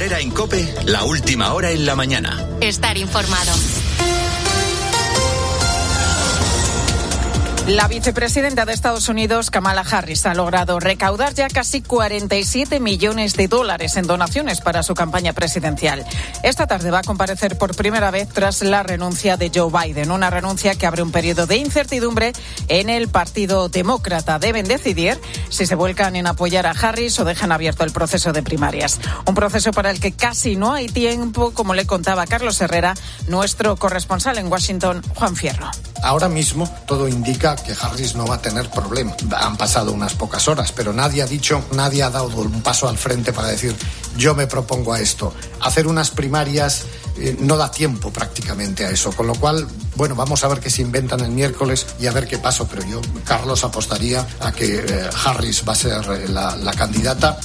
Herrera en COPE, la última hora en la mañana. Estar informado. La vicepresidenta de Estados Unidos, Kamala Harris, ha logrado recaudar ya casi $47 millones en donaciones para su campaña presidencial. Esta tarde va a comparecer por primera vez tras la renuncia de Joe Biden, una renuncia que abre un periodo de incertidumbre en el Partido Demócrata. Deben decidir si se vuelcan en apoyar a Harris o dejan abierto el proceso de primarias. Un proceso para el que casi no hay tiempo, como le contaba Carlos Herrera, nuestro corresponsal en Washington, Juan Fierro. Ahora mismo todo indica que Harris no va a tener problema. Han pasado unas pocas horas, pero nadie ha dado un paso al frente para decir yo me propongo a esto. Hacer unas primarias no da tiempo prácticamente a eso, con lo cual, bueno, vamos a ver qué se inventan el miércoles y a ver qué pasa, pero yo, Carlos, apostaría a que Harris va a ser la candidata.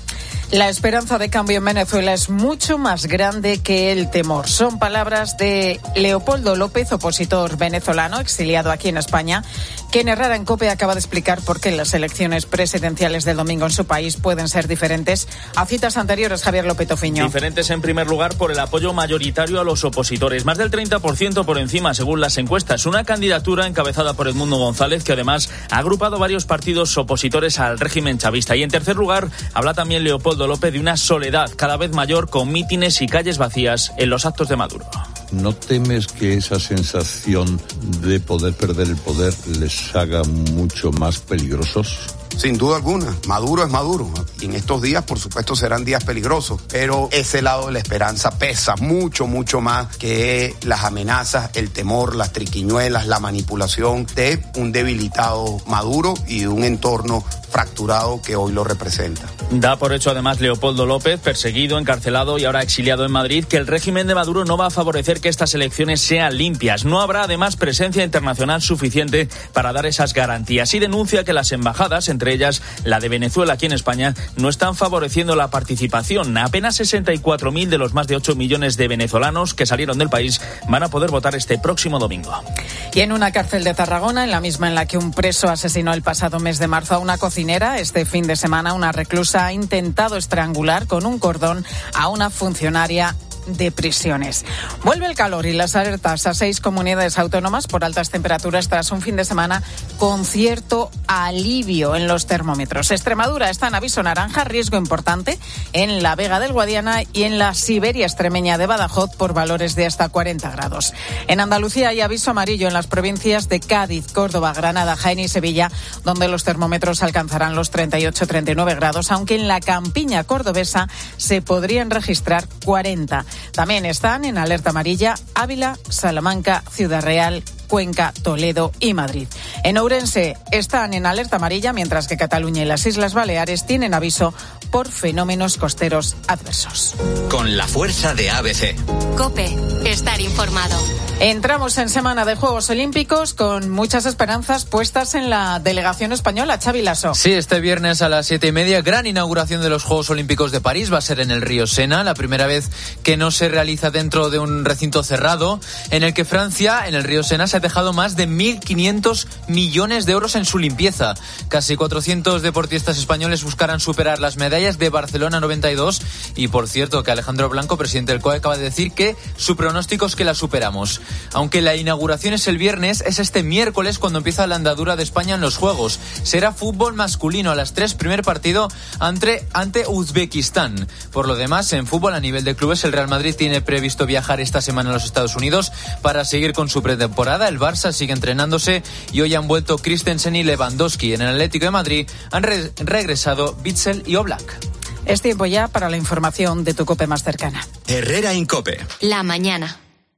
La esperanza de cambio en Venezuela es mucho más grande que el temor. Son palabras de Leopoldo López, opositor venezolano exiliado aquí en España, que en Herrera en COPE acaba de explicar por qué las elecciones presidenciales del domingo en su país pueden ser diferentes a citas anteriores. Javier López Tofiño. Diferentes en primer lugar por el apoyo mayoritario a los opositores, más del 30% por encima según las encuestas. Una candidatura encabezada por Edmundo González, que además ha agrupado varios partidos opositores al régimen chavista. Y en tercer lugar habla también Leopoldo López de una soledad cada vez mayor, con mítines y calles vacías en los actos de Maduro. ¿No temes que esa sensación de poder perder el poder les haga mucho más peligrosos? Sin duda alguna, Maduro es Maduro. Y en estos días, por supuesto, serán días peligrosos. Pero ese lado de la esperanza pesa mucho, mucho más que las amenazas, el temor, las triquiñuelas, la manipulación de un debilitado Maduro y de un entorno fracturado que hoy lo representa. Da por hecho además Leopoldo López, perseguido, encarcelado y ahora exiliado en Madrid, que el régimen de Maduro no va a favorecer que estas elecciones sean limpias. No habrá además presencia internacional suficiente para dar esas garantías, y denuncia que las embajadas, entre ellas la de Venezuela aquí en España, no están favoreciendo la participación. Apenas 64.000 de los más de 8 millones de venezolanos que salieron del país van a poder votar este próximo domingo. Y en una cárcel de Tarragona, en la misma en la que un preso asesinó el pasado mes de marzo a una cocinera, este fin de semana una reclusa ha intentado estrangular con un cordón a una funcionaria de prisiones. Vuelve el calor y las alertas a 6 comunidades autónomas por altas temperaturas tras un fin de semana con cierto alivio en los termómetros. Extremadura está en aviso naranja, riesgo importante en la Vega del Guadiana y en la Siberia extremeña de Badajoz por valores de hasta 40 grados. En Andalucía hay aviso amarillo en las provincias de Cádiz, Córdoba, Granada, Jaén y Sevilla, donde los termómetros alcanzarán los 38-39 grados, aunque en la campiña cordobesa se podrían registrar 40. También están en alerta amarilla Ávila, Salamanca, Ciudad Real, Cuenca, Toledo y Madrid. En Ourense están en alerta amarilla, mientras que Cataluña y las Islas Baleares tienen aviso por fenómenos costeros adversos. Con la fuerza de ABC. COPE, estar informado. Entramos en semana de Juegos Olímpicos con muchas esperanzas puestas en la delegación española. Xavi Lasso. Sí, este viernes a las 7:30, gran inauguración de los Juegos Olímpicos de París. Va a ser en el río Sena, la primera vez que no se realiza dentro de un recinto cerrado, en el que Francia, en el río Sena, se ha dejado más de 1.500 millones de euros en su limpieza. Casi 400 deportistas españoles buscarán superar las medallas de Barcelona 92. Y por cierto, que Alejandro Blanco, presidente del COE, acaba de decir que su pronóstico es que la superamos. Aunque la inauguración es el viernes, es este miércoles cuando empieza la andadura de España en los Juegos. Será fútbol masculino a las 3, primer partido ante Uzbekistán. Por lo demás, en fútbol a nivel de clubes, el Real Madrid tiene previsto viajar esta semana a los Estados Unidos para seguir con su pretemporada. El Barça sigue entrenándose y hoy han vuelto Christensen y Lewandowski. En el Atlético de Madrid han regresado Witsel y Oblak. Es tiempo ya para la información de tu COPE más cercana. Herrera en COPE. La mañana.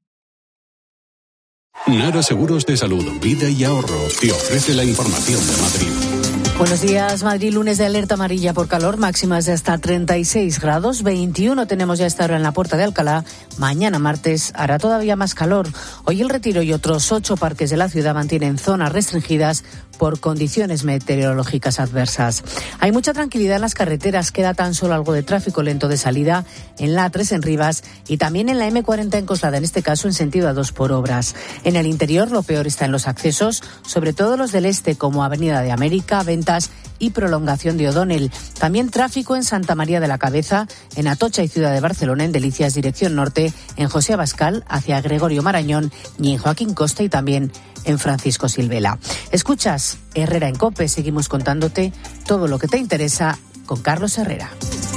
Nara Seguros de Salud, Vida y Ahorro te ofrece la información de Madrid. Buenos días, Madrid, lunes de alerta amarilla por calor, máximas de hasta 36 grados, 21 tenemos ya esta hora en la Puerta de Alcalá, mañana martes hará todavía más calor. Hoy el Retiro y otros 8 parques de la ciudad mantienen zonas restringidas por condiciones meteorológicas adversas. Hay mucha tranquilidad en las carreteras, queda tan solo algo de tráfico lento de salida en la A3 en Rivas y también en la M40 en Coslada, en este caso en sentido A2 por obras. En el interior lo peor está en los accesos, sobre todo los del este como Avenida de América, 20 Ventas y prolongación de O'Donnell. También tráfico en Santa María de la Cabeza, en Atocha y Ciudad de Barcelona, en Delicias dirección norte, en José Abascal hacia Gregorio Marañón y en Joaquín Costa y también en Francisco Silvela. Escuchas Herrera en COPE, seguimos contándote todo lo que te interesa con Carlos Herrera.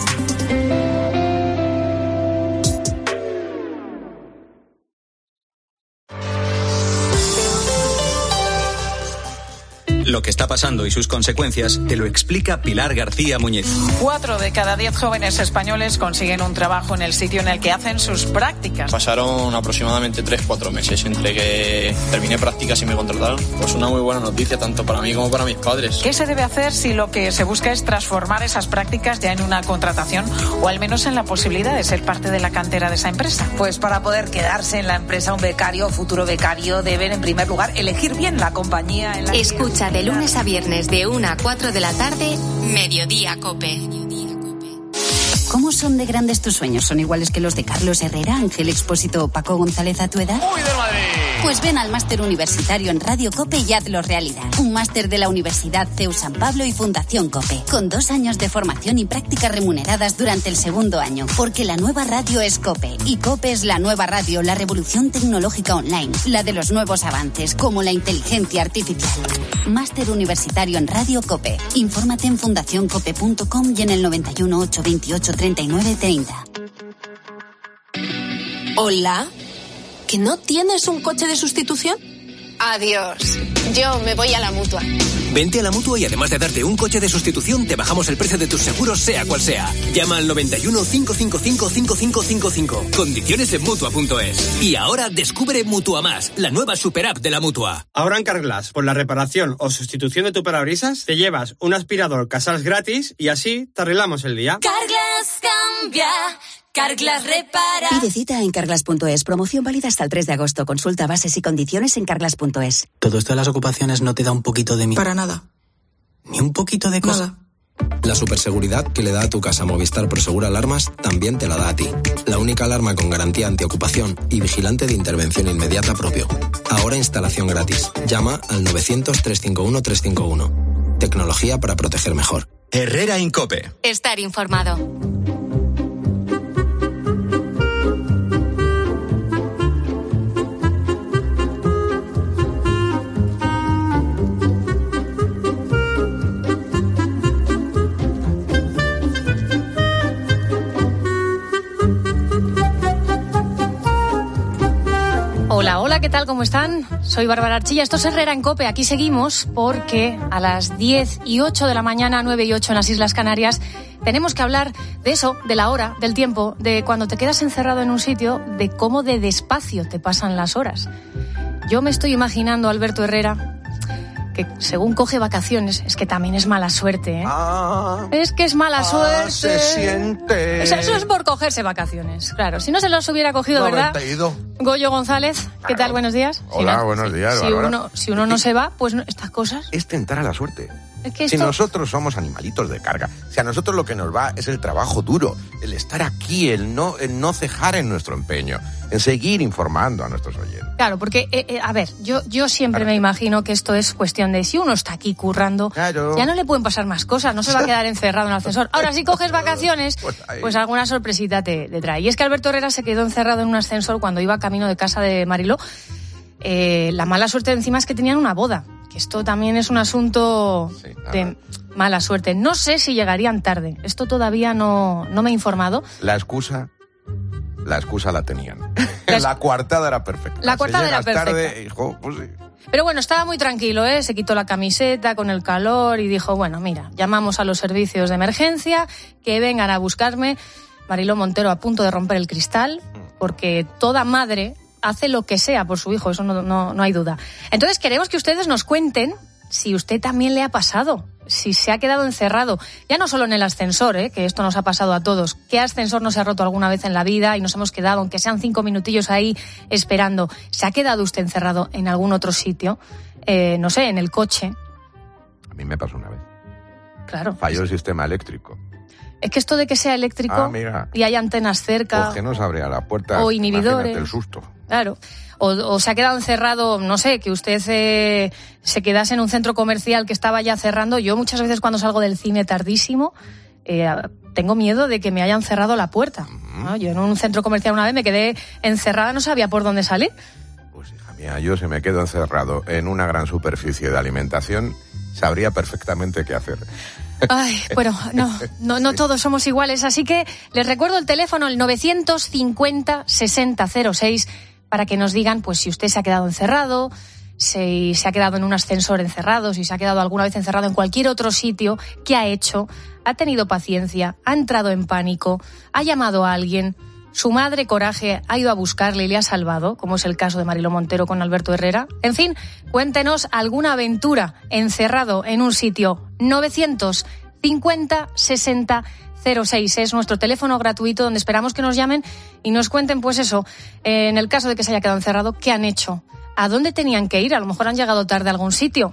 Lo que está pasando y sus consecuencias te lo explica Pilar García Muñiz. 4 de cada 10 jóvenes españoles consiguen un trabajo en el sitio en el que hacen sus prácticas. Pasaron aproximadamente 3-4 meses entre que terminé prácticas y me contrataron. Pues una muy buena noticia tanto para mí como para mis padres. ¿Qué se debe hacer si lo que se busca es transformar esas prácticas ya en una contratación o al menos en la posibilidad de ser parte de la cantera de esa empresa? Pues para poder quedarse en la empresa, un becario o futuro becario deben en primer lugar elegir bien la compañía en la que... Escucha de lunes a viernes de 1 a 4 de la tarde, Mediodía COPE. ¿Cómo son de grandes tus sueños? ¿Son iguales que los de Carlos Herrera, Ángel Expósito o Paco González a tu edad? ¡Uy, de Madrid! Pues ven al máster universitario en Radio COPE y hazlo realidad. Un máster de la Universidad CEU San Pablo y Fundación COPE, con 2 años de formación y prácticas remuneradas durante el segundo año. Porque la nueva radio es COPE, y COPE es la nueva radio, la revolución tecnológica online, la de los nuevos avances, como la inteligencia artificial. Máster universitario en Radio COPE. Infórmate en fundacioncope.com y en el 91 828 3930. Hola, ¿que no tienes un coche de sustitución? Adiós, yo me voy a la Mutua. Vente a la Mutua y además de darte un coche de sustitución, te bajamos el precio de tus seguros sea cual sea. Llama al 91 555 5555. Condiciones en Mutua.es. Y ahora descubre Mutua Más, la nueva super app de la Mutua. Ahora en Carglass, por la reparación o sustitución de tu parabrisas, te llevas un aspirador Casals gratis y así te arreglamos el día. Carglass cambia. Carglass repara. Pide cita en Carglass.es. Promoción válida hasta el 3 de agosto. Consulta bases y condiciones en Carglass.es. ¿Todo esto de las ocupaciones no te da un poquito de miedo? Para nada. ¿Ni un poquito de cosa? Nada. La superseguridad que le da a tu casa Movistar Prosegur Alarmas también te la da a ti. La única alarma con garantía antiocupación y vigilante de intervención inmediata propio. Ahora instalación gratis. Llama al 900-351-351. Tecnología para proteger mejor. Herrera en COPE. Estar informado. Hola, hola, ¿qué tal? ¿Cómo están? Soy Bárbara Archilla, esto es Herrera en COPE. Aquí seguimos porque a las 10:08 de la mañana, 9:08 en las Islas Canarias, tenemos que hablar de eso, de la hora, del tiempo, de cuando te quedas encerrado en un sitio, de cómo de despacio te pasan las horas. Yo me estoy imaginando a Alberto Herrera, que según coge vacaciones, es que también es mala suerte, ¿eh? Es que es mala suerte. Se siente. Eso es por cogerse vacaciones, claro. Si no se los hubiera cogido, ¿verdad? Goyo González, ¿qué tal? Buenos días. Hola, buenos días. Si uno no se va, pues no, estas cosas. Es tentar a la suerte. Es que si nosotros somos animalitos de carga, si a nosotros lo que nos va es el trabajo duro, el estar aquí, el no cejar en nuestro empeño, en seguir informando a nuestros oyentes. Claro, porque, a ver, yo siempre me imagino que esto es cuestión de si uno está aquí currando, ya no le pueden pasar más cosas, no se va a quedar encerrado en el ascensor. Ahora, si coges vacaciones, pues alguna sorpresita te trae. Y es que Alberto Herrera se quedó encerrado en un ascensor cuando iba camino de casa de Mariló. La mala suerte encima es que tenían una boda. Que esto también es un asunto de mala suerte. No sé si llegarían tarde. Esto todavía no me he informado. La excusa la tenían. La coartada era perfecta. La coartada era perfecta. Tarde, hijo, pues sí. Pero bueno, estaba muy tranquilo, ¿eh? Se quitó la camiseta con el calor y dijo, bueno, mira, llamamos a los servicios de emergencia que vengan a buscarme. Mariló Montero a punto de romper el cristal, porque toda madre hace lo que sea por su hijo, eso no hay duda. Entonces queremos que ustedes nos cuenten si usted también le ha pasado, si se ha quedado encerrado, ya no solo en el ascensor, que esto nos ha pasado a todos. ¿Qué ascensor no se ha roto alguna vez en la vida y nos hemos quedado, aunque sean 5 minutillos ahí esperando? ¿Se ha quedado usted encerrado en algún otro sitio? No sé, en el coche. A mí me pasó una vez. Claro. Falló el sistema eléctrico. Es que esto de que sea eléctrico y hay antenas cerca... Pues que no se abría la puerta. O inhibidores. Imagínate el susto. Claro. O se ha quedado encerrado, no sé, que usted se quedase en un centro comercial que estaba ya cerrando. Yo muchas veces cuando salgo del cine tardísimo... tengo miedo de que me hayan cerrado la puerta, ¿no? Yo en un centro comercial una vez me quedé encerrada, no sabía por dónde salir. Pues hija mía, yo si me quedo encerrado en una gran superficie de alimentación, sabría perfectamente qué hacer. Ay, bueno, no todos somos iguales, así que les recuerdo el teléfono, el 950-6006, para que nos digan pues si usted se ha quedado encerrado, si se ha quedado en un ascensor encerrado, si se ha quedado alguna vez encerrado en cualquier otro sitio, ¿qué ha hecho? ¿Ha tenido paciencia? ¿Ha entrado en pánico? ¿Ha llamado a alguien? ¿Su madre, coraje, ha ido a buscarle y le ha salvado? Como es el caso de Mariló Montero con Alberto Herrera. En fin, cuéntenos alguna aventura encerrado en un sitio. 950-6006 es nuestro teléfono gratuito donde esperamos que nos llamen y nos cuenten, pues eso, en el caso de que se haya quedado encerrado, ¿qué han hecho? ¿A dónde tenían que ir? A lo mejor han llegado tarde a algún sitio.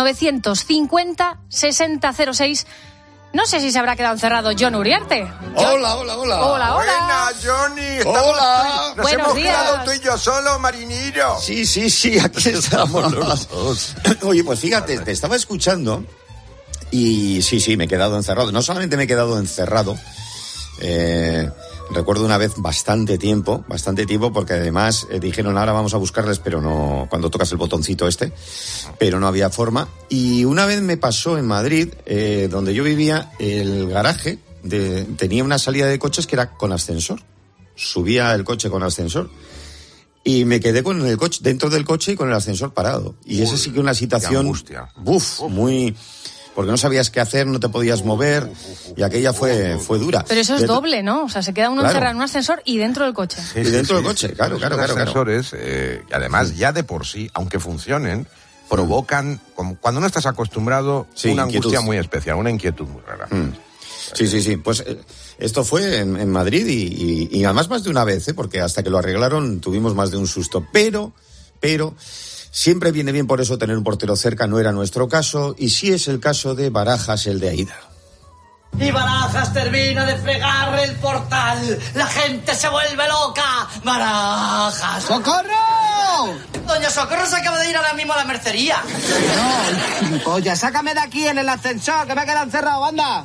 950-6006. No sé si se habrá quedado encerrado Jon Uriarte. Hola. Buenas, Johnny. Hola. Nos hemos quedado tú y yo solo, marinero. Sí, aquí estamos los dos. Oye, pues fíjate, te estaba escuchando y sí, me he quedado encerrado. No solamente me he quedado encerrado, recuerdo una vez bastante tiempo, porque además dijeron ahora vamos a buscarles, pero no, cuando tocas el botoncito pero no había forma. Y una vez me pasó en Madrid, donde yo vivía, el garaje tenía una salida de coches que era con ascensor. Subía el coche con ascensor y me quedé con el coche, dentro del coche y con el ascensor parado. Y esa sí que una situación, muy... porque no sabías qué hacer, no te podías mover, y aquella fue dura. Pero eso es doble, ¿no? O sea, se queda uno encerrado en un ascensor y dentro del coche. Sí, dentro del coche, claro. Los ascensores, además, ya de por sí, aunque funcionen, provocan, cuando no estás acostumbrado, una angustia muy especial, una inquietud muy rara. Sí. Pues esto fue en Madrid y además más de una vez, porque hasta que lo arreglaron tuvimos más de un susto. Pero... siempre viene bien por eso tener un portero cerca, no era nuestro caso, y sí es el caso de Barajas, el de Aida. Y Barajas termina de fregar el portal. La gente se vuelve loca. Barajas. ¡Socorro! Doña Socorro se acaba de ir ahora mismo a la mercería. No, polla, sácame de aquí en el ascensor, que me he quedado encerrado, anda.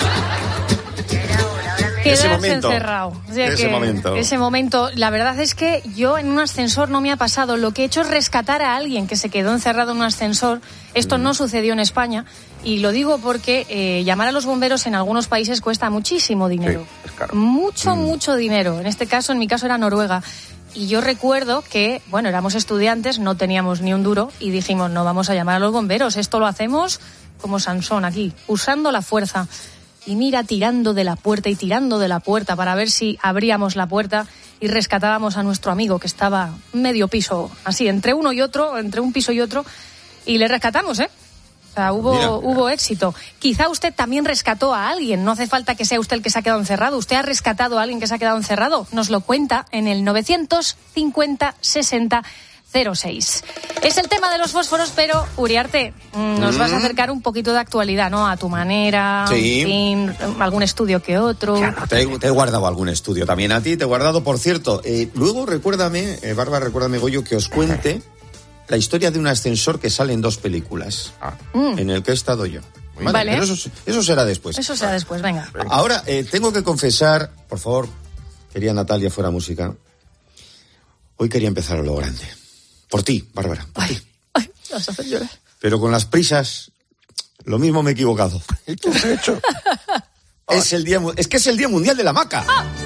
Quedarse encerrado. O sea ese momento. La verdad es que yo en un ascensor no me ha pasado. Lo que he hecho es rescatar a alguien que se quedó encerrado en un ascensor. Esto no sucedió en España. Y lo digo porque llamar a los bomberos en algunos países cuesta muchísimo dinero. Sí, es caro. Mucho dinero. En este caso, en mi caso era Noruega. Y yo recuerdo que, éramos estudiantes, no teníamos ni un duro y dijimos, no vamos a llamar a los bomberos. Esto lo hacemos como Sansón aquí, usando la fuerza. Y mira, tirando de la puerta para ver si abríamos la puerta y rescatábamos a nuestro amigo que estaba medio piso, así, entre un piso y otro, y le rescatamos, O sea, hubo éxito. Quizá usted también rescató a alguien, no hace falta que sea usted el que se ha quedado encerrado. ¿Usted ha rescatado a alguien que se ha quedado encerrado? Nos lo cuenta en el 950-6006. Es el tema de los fósforos, pero Uriarte, nos vas a acercar un poquito de actualidad, ¿no? A tu manera, sí. En fin, algún estudio que otro. Claro, te he guardado algún estudio también a ti, te he guardado, por cierto. Luego recuérdame, Bárbara, Goyo, que os cuente la historia de un ascensor que sale en 2 películas, en el que he estado yo. Vale. Pero eso será después. Eso será después, venga. Ahora, tengo que confesar, por favor, quería Natalia fuera música, hoy quería empezar a lo grande. Por ti, Bárbara, por ti. Ay, vas a hacer llorar. Pero con las prisas, lo mismo me he equivocado. ¿Qué has hecho? Es que es el Día Mundial de la Hamaca.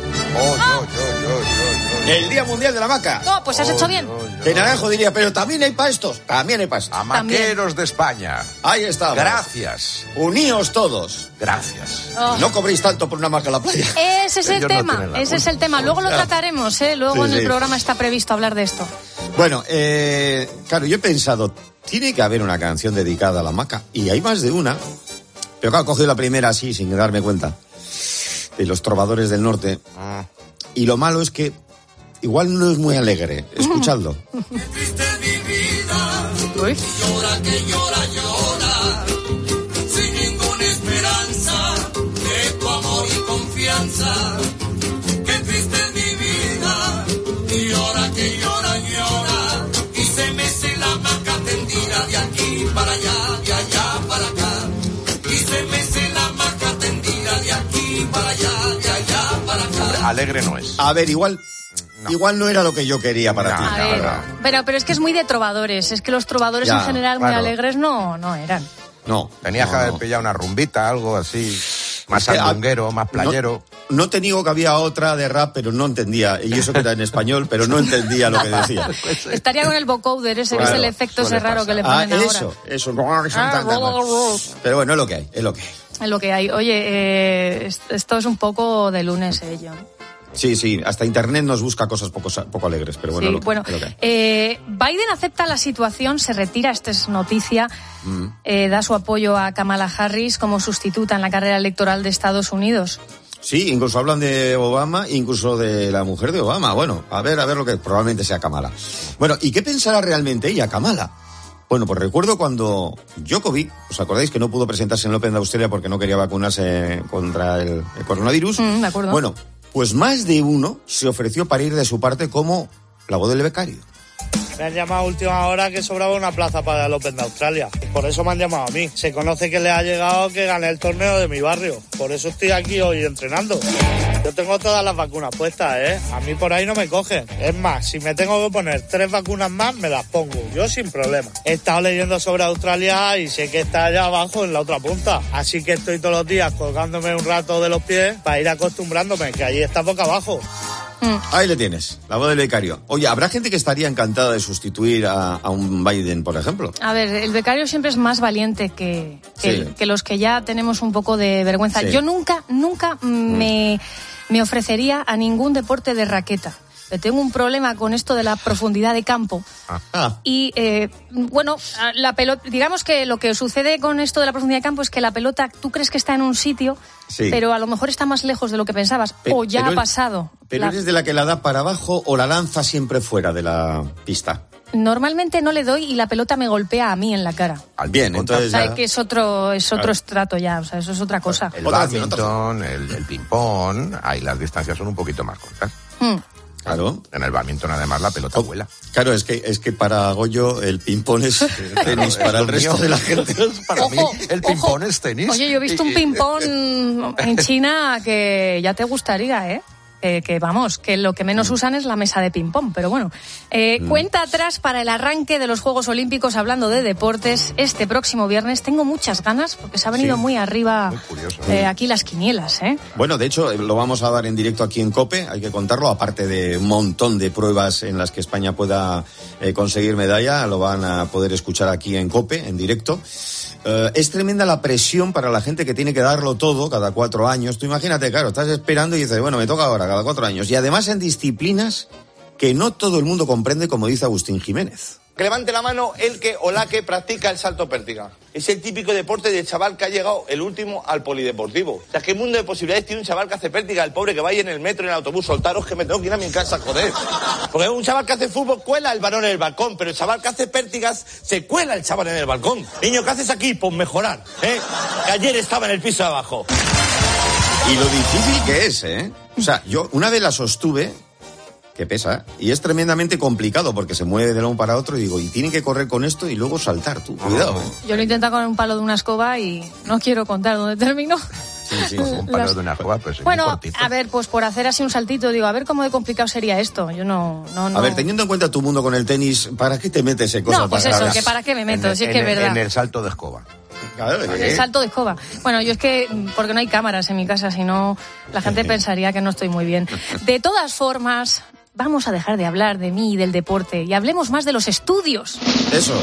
El Día Mundial de la Hamaca. No, pues has hecho bien. De Naranjo diría, pero también hay para estos. Hamaqueros de España. Ahí estamos. Gracias. Uníos todos. Gracias. No cobréis tanto por una hamaca en la playa. Ese es el tema. Luego lo trataremos, Luego en el programa está previsto hablar de esto. Bueno, claro, yo he pensado, tiene que haber una canción dedicada a la hamaca. Y hay más de una. Pero claro, he cogido la primera así, sin darme cuenta. De los trovadores del norte. Y lo malo es que igual no es muy alegre. Escuchadlo. Qué triste es mi vida. Llora que llora, sin ninguna esperanza de tu amor y confianza. Qué triste es mi vida, y llora que llora, llora, y se mece la hamaca tendida de aquí para allá, de allá para acá, y se mece la hamaca tendida de aquí para allá, de allá para acá. Alegre no es. A ver, igual no era lo que yo quería para ti. Pero es que es muy de trovadores. Es que los trovadores Ya, en general claro. muy alegres no eran. No. Tenías que haber pillado una rumbita, algo así, más sandunguero, más playero. No te digo que había otra de rap, pero no entendía. Y eso que era en español, pero no entendía lo que decía. Estaría con el vocoder, ese que es el efecto ese raro que le ponen ahora. Eso. Pero bueno, es lo que hay, es lo que hay. Es lo que hay. Oye, esto es un poco de lunes, yo. Sí, hasta internet nos busca cosas poco alegres, pero bueno, Sí, es lo que hay. Biden acepta la situación, se retira, esta es noticia, da su apoyo a Kamala Harris como sustituta en la carrera electoral de Estados Unidos. Sí, incluso hablan de Obama, incluso de la mujer de Obama. Bueno, a ver lo que probablemente sea Kamala. Bueno, ¿y qué pensará realmente ella, Kamala? Bueno, pues recuerdo cuando Djokovic, ¿os acordáis que no pudo presentarse en el Open de Australia porque no quería vacunarse contra el coronavirus? De acuerdo. Bueno, pues más de uno se ofreció para ir de su parte como la voz del becario. Me han llamado a última hora que sobraba una plaza para el Open de Australia. Por eso me han llamado a mí. Se conoce que le ha llegado que gané el torneo de mi barrio. Por eso estoy aquí hoy entrenando. Yo tengo todas las vacunas puestas, ¿eh? A mí por ahí no me cogen. Es más, si me tengo que poner 3 vacunas más, me las pongo. Yo sin problema. He estado leyendo sobre Australia y sé que está allá abajo en la otra punta. Así que estoy todos los días colgándome un rato de los pies para ir acostumbrándome, que allí está boca abajo. Ahí le tienes, la voz del becario. Oye, ¿habrá gente que estaría encantada de sustituir a un Biden, por ejemplo? A ver, el becario siempre es más valiente que los que ya tenemos un poco de vergüenza. Sí. Yo nunca me ofrecería a ningún deporte de raqueta. Tengo un problema con esto de la profundidad de campo. Y, la pelota, digamos que lo que sucede con esto de la profundidad de campo es que la pelota, tú crees que está en un sitio, pero a lo mejor está más lejos de lo que pensabas, o ya ha pasado. ¿Pero eres de la que la da para abajo o la lanza siempre fuera de la pista? Normalmente no le doy y la pelota me golpea a mí en la cara. Bien, entonces O sea, que es otro estrato ya, o sea, eso es otra cosa. El bádminton, el ping-pong, ahí las distancias son un poquito más cortas. Claro. En el bádminton, además, la pelota vuela. Claro, es que para Goyo el ping-pong es tenis, para el resto de la gente. Para mí, el ping-pong es tenis. Oye, yo he visto un ping-pong en China que ya te gustaría, ¿eh? Que vamos, que lo que menos usan es la mesa de ping-pong, pero bueno. Cuenta atrás para el arranque de los Juegos Olímpicos, hablando de deportes, este próximo viernes. Tengo muchas ganas, porque se ha venido muy arriba aquí las quinielas, ¿eh? Bueno, de hecho, lo vamos a dar en directo aquí en COPE, hay que contarlo, aparte de un montón de pruebas en las que España pueda conseguir medalla, lo van a poder escuchar aquí en COPE, en directo. Es tremenda la presión para la gente que tiene que darlo todo cada 4 años. Tú imagínate, claro, estás esperando y dices, bueno, me toca ahora, cada 4 años. Y además en disciplinas que no todo el mundo comprende, como dice Agustín Jiménez. Que levante la mano el que o la que practica el salto pértiga. Es el típico deporte del chaval que ha llegado el último al polideportivo. O sea, ¿qué mundo de posibilidades tiene un chaval que hace pértiga? El pobre que vaya en el metro, en el autobús, soltaros que me tengo que ir a mi casa, joder. Porque un chaval que hace fútbol cuela el balón en el balcón, pero el chaval que hace pértigas se cuela el chaval en el balcón. Niño, ¿qué haces aquí? Pues mejorar, ¿eh? Que ayer estaba en el piso de abajo. Y lo difícil que es, ¿eh? O sea, yo una vez la sostuve, que pesa, y es tremendamente complicado porque se mueve de uno para otro y digo, y tienen que correr con esto y luego saltar tú, cuidado. Yo lo intento con un palo de una escoba y no quiero contar dónde termino. Sí, un palo de una escoba, pues bueno, muy cortito. a ver, pues por hacer así un saltito, digo, a ver cómo de complicado sería esto. Yo no. A ver, teniendo en cuenta tu mundo con el tenis, ¿para qué te metes en cosas? No, pues eso, que para qué me meto, si es que es verdad. En el salto de escoba. El salto de escoba. Bueno, yo es que, porque no hay cámaras en mi casa, si no, la gente pensaría que no estoy muy bien. De todas formas, vamos a dejar de hablar de mí y del deporte y hablemos más de los estudios. Eso.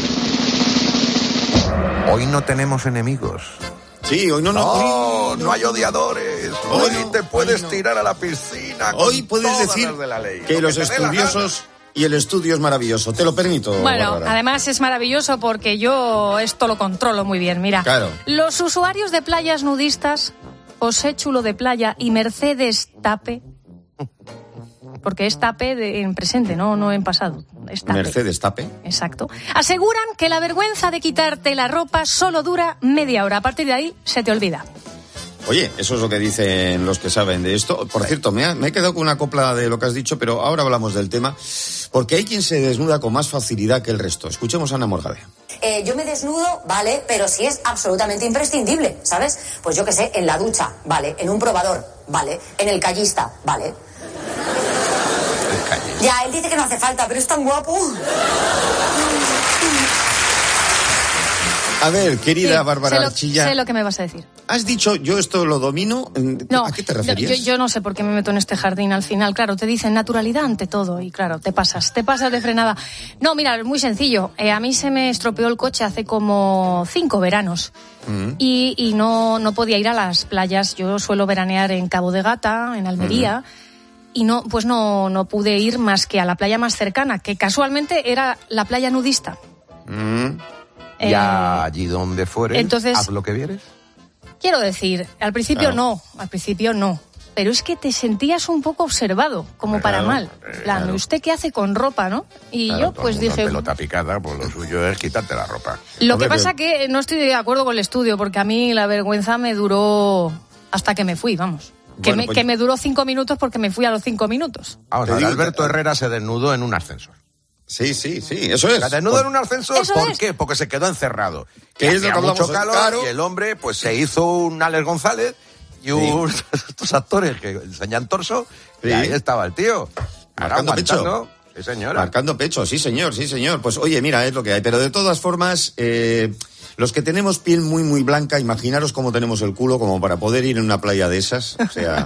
Hoy no tenemos enemigos. Sí, hoy no hay odiadores. Hoy te puedes tirar a la piscina. Hoy puedes decir de la ley. que los estudiosos y el estudio es maravilloso. Te lo permito. Bueno, Bárbara. además es maravilloso porque yo esto lo controlo muy bien. Mira, claro. Los usuarios de playas nudistas, José Chulo de Playa y Mercedes Tape, porque es Tape en presente, no en pasado. Es Tape. Mercedes Tape. Exacto. Aseguran que la vergüenza de quitarte la ropa solo dura media hora. A partir de ahí se te olvida. Oye, eso es lo que dicen los que saben de esto. Por cierto, me he quedado con una copla de lo que has dicho, pero ahora hablamos del tema, porque hay quien se desnuda con más facilidad que el resto. Escuchemos a Ana Morgade. Yo me desnudo, vale, pero si es absolutamente imprescindible, ¿sabes? Pues yo qué sé, en la ducha, vale, en un probador, vale, en el callista, vale. Ya, él dice que no hace falta, pero es tan guapo. A ver, querida Bárbara Chillán. Sé lo que me vas a decir. Has dicho, yo esto lo domino. No, ¿a qué te referías? Yo no sé por qué me meto en este jardín al final. Claro, te dicen naturalidad ante todo y claro, te pasas de frenada. No, mira, es muy sencillo. A mí se me estropeó el coche hace como 5 veranos y no podía ir a las playas. Yo suelo veranear en Cabo de Gata, en Almería, y no pude ir más que a la playa más cercana, que casualmente era la playa nudista. Y allí donde fueres, entonces, haz lo que vieres. Quiero decir, al principio no, pero es que te sentías un poco observado, como para mal. Plan, ¿usted qué hace con ropa, no? Y yo pues dije... pelota picada, pues lo suyo es quitarte la ropa. Lo que pasa que no estoy de acuerdo con el estudio, porque a mí la vergüenza me duró hasta que me fui, vamos. Bueno, que me duró 5 minutos porque me fui a los 5 minutos. Vamos a ver, Alberto Herrera se desnudó en un ascensor. Sí, eso es. ¿Se desnudó en un ascensor? ¿Por qué? Porque se quedó encerrado. Que es lo que hablamos, mucho calor, y el hombre pues se hizo un Alex González y estos actores que enseñan torso, y ahí estaba el tío. Marcando pecho. Sí, señora. Marcando pecho, sí, señor. Pues oye, mira, es lo que hay. Pero de todas formas, los que tenemos piel muy, muy blanca, imaginaros cómo tenemos el culo como para poder ir en una playa de esas. O sea,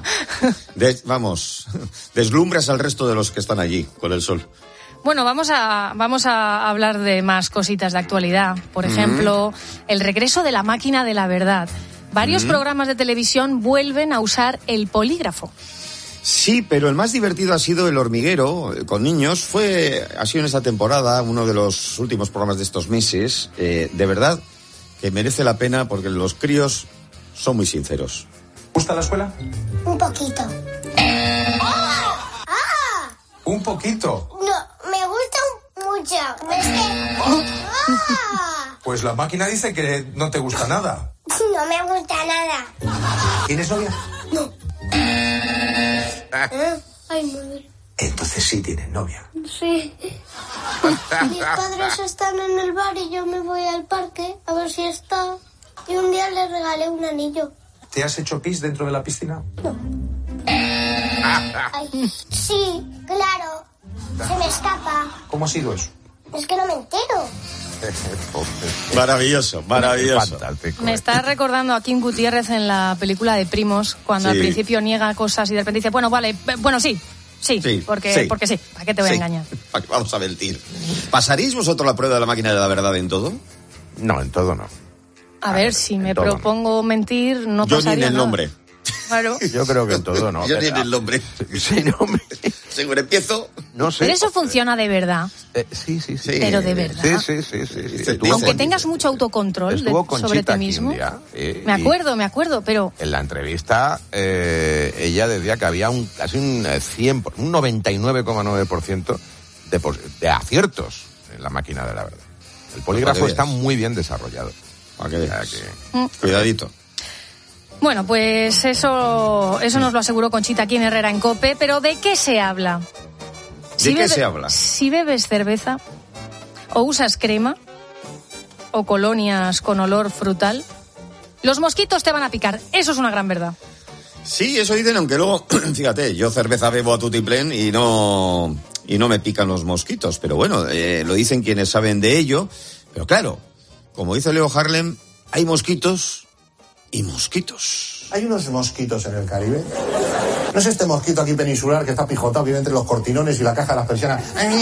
deslumbras al resto de los que están allí con el sol. Bueno, vamos a hablar de más cositas de actualidad. Por ejemplo, el regreso de la máquina de la verdad. Varios programas de televisión vuelven a usar el polígrafo. Sí, pero el más divertido ha sido El Hormiguero, con niños. Ha sido en esta temporada uno de los últimos programas de estos meses. De verdad que merece la pena porque los críos son muy sinceros. ¿Te gusta la escuela? Un poquito. ¿Un poquito? No, me gusta mucho. Es que... Pues la máquina dice que no te gusta nada. No me gusta nada. ¿Tienes novia? No. Ay, madre. Entonces sí tienes novia. Sí. Mis padres están en el bar y yo me voy al parque a ver si está. Y un día le regalé un anillo. ¿Te has hecho pis dentro de la piscina? No. Ay, sí, claro. Se me escapa. ¿Cómo ha sido eso? Es que no me entero. Maravilloso. Me está recordando a Kim Gutiérrez en la película de Primos, cuando al principio niega cosas y de repente dice, bueno, sí, porque sí, ¿para qué te voy a engañar? Vamos a mentir. ¿Pasaréis vosotros la prueba de la máquina de la verdad en todo? No, en todo no. A ver, si me propongo mentir, no pasaría nada. Yo ni en el nombre. Claro. Yo creo que en todo no. Yo ni en el nombre. Sí, no, según empiezo, no sé. Pero eso funciona de verdad. Sí. Pero de verdad. Sí. Aunque tengas mucho autocontrol sobre ti mismo. Me acuerdo, pero... En la entrevista, ella decía que había casi un 99,9% de aciertos en la máquina de la verdad. El polígrafo está muy bien desarrollado. Para que veas. Cuidadito. Bueno, pues eso nos lo aseguró Conchita aquí en Herrera en COPE, pero ¿de qué se habla? ¿De qué se habla? Si bebes cerveza, o usas crema, o colonias con olor frutal, los mosquitos te van a picar. Eso es una gran verdad. Sí, eso dicen, aunque luego, fíjate, yo cerveza bebo a tutiplén y no me pican los mosquitos. Pero bueno, lo dicen quienes saben de ello. Pero claro, como dice Leo Harlem, hay mosquitos y mosquitos. Hay unos mosquitos en el Caribe. No es este mosquito aquí peninsular que está pijotado, vive entre los cortinones y la caja de las persianas.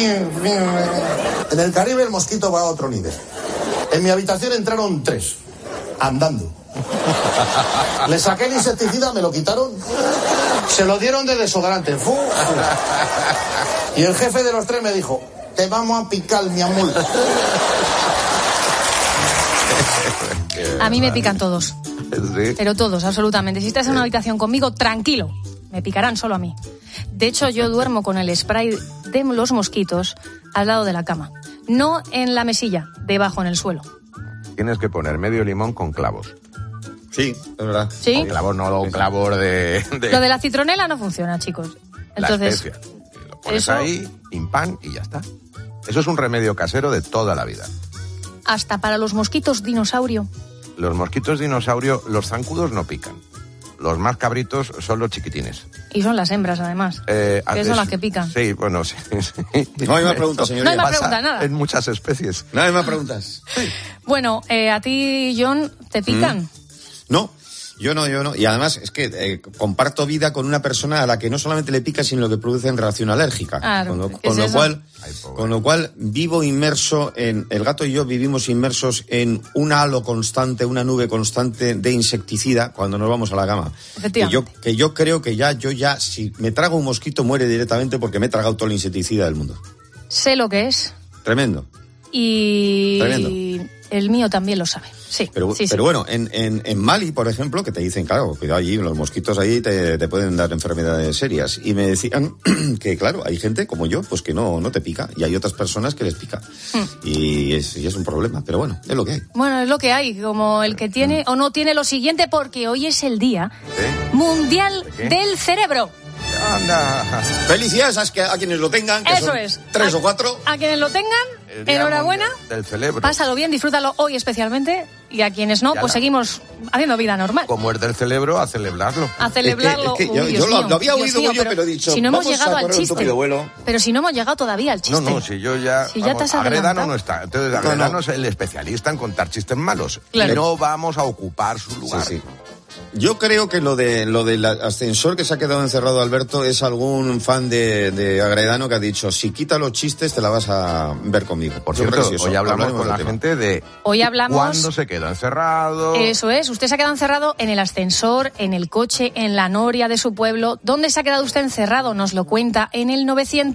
En el Caribe el mosquito va a otro nivel. En mi habitación entraron 3, andando. Le saqué el insecticida, me lo quitaron, se lo dieron de desodorante. Y el jefe de los 3 me dijo, te vamos a picar, mi amor. A mí me pican todos. Sí. Pero todos, absolutamente. Si estás en una habitación conmigo, tranquilo, me picarán solo a mí. De hecho, yo duermo con el spray de los mosquitos al lado de la cama. No en la mesilla, debajo en el suelo. Tienes que poner medio limón con clavos. Sí, es verdad. Sí. Clavos no, clavos de... Lo de la citronela no funciona, chicos. Entonces, la especia. Lo pones ahí, pim pam, y ya está. Eso es un remedio casero de toda la vida. Hasta para los mosquitos dinosaurio. Los mosquitos dinosaurio, los zancudos no pican. Los más cabritos son los chiquitines. Y son las hembras, además. Que son las que pican. Sí, bueno, sí. No hay más preguntas, señoría. No hay más preguntas, nada. En muchas especies. No hay más preguntas. Bueno, a ti, John, ¿te pican? No. Yo no. Y además es que comparto vida con una persona a la que no solamente le pica, sino que produce reacción alérgica. Claro, con lo cual vivo inmerso en... El gato y yo vivimos inmersos en un halo constante, una nube constante de insecticida cuando nos vamos a la cama. Efectivamente. Que yo creo que yo ya, si me trago un mosquito, muere directamente porque me he tragado todo el insecticida del mundo. Sé lo que es. Tremendo. Y Tremendo. El mío también lo sabe. Sí, pero bueno, en Mali, por ejemplo, que te dicen, claro, cuidado allí, los mosquitos ahí te pueden dar enfermedades serias. Y me decían que, claro, hay gente como yo, pues que no te pica. Y hay otras personas que les pica. Y es un problema. Pero bueno, es lo que hay. Bueno, es lo que hay. Como el que tiene o no tiene lo siguiente, porque hoy es el Día Mundial del Cerebro. Anda. Felicidades a quienes lo tengan. Que eso son es. 3 o 4. A quienes lo tengan, enhorabuena. Del cerebro. Pásalo bien, disfrútalo hoy especialmente. Y a quienes no, pues seguimos haciendo vida normal. Como es del cerebro, a celebrarlo. A celebrarlo. Es que yo lo había oído pero he dicho, si no hemos vamos llegado a al correr un chiste. tupido vuelo. Pero si no hemos llegado todavía al chiste. No, si yo ya... Si ya te has Agredano adelantado. no está. Entonces, Agredano es el especialista en contar chistes malos. Claro. Y no vamos a ocupar su lugar. Sí. Yo creo que lo del ascensor que se ha quedado encerrado, Alberto, es algún fan de Agredano que ha dicho, si quita los chistes te la vas a ver conmigo. Por cierto, hoy hablamos con la gente de cuándo se quedó encerrado. Eso es, usted se ha quedado encerrado en el ascensor, en el coche, en la noria de su pueblo. ¿Dónde se ha quedado usted encerrado? Nos lo cuenta en el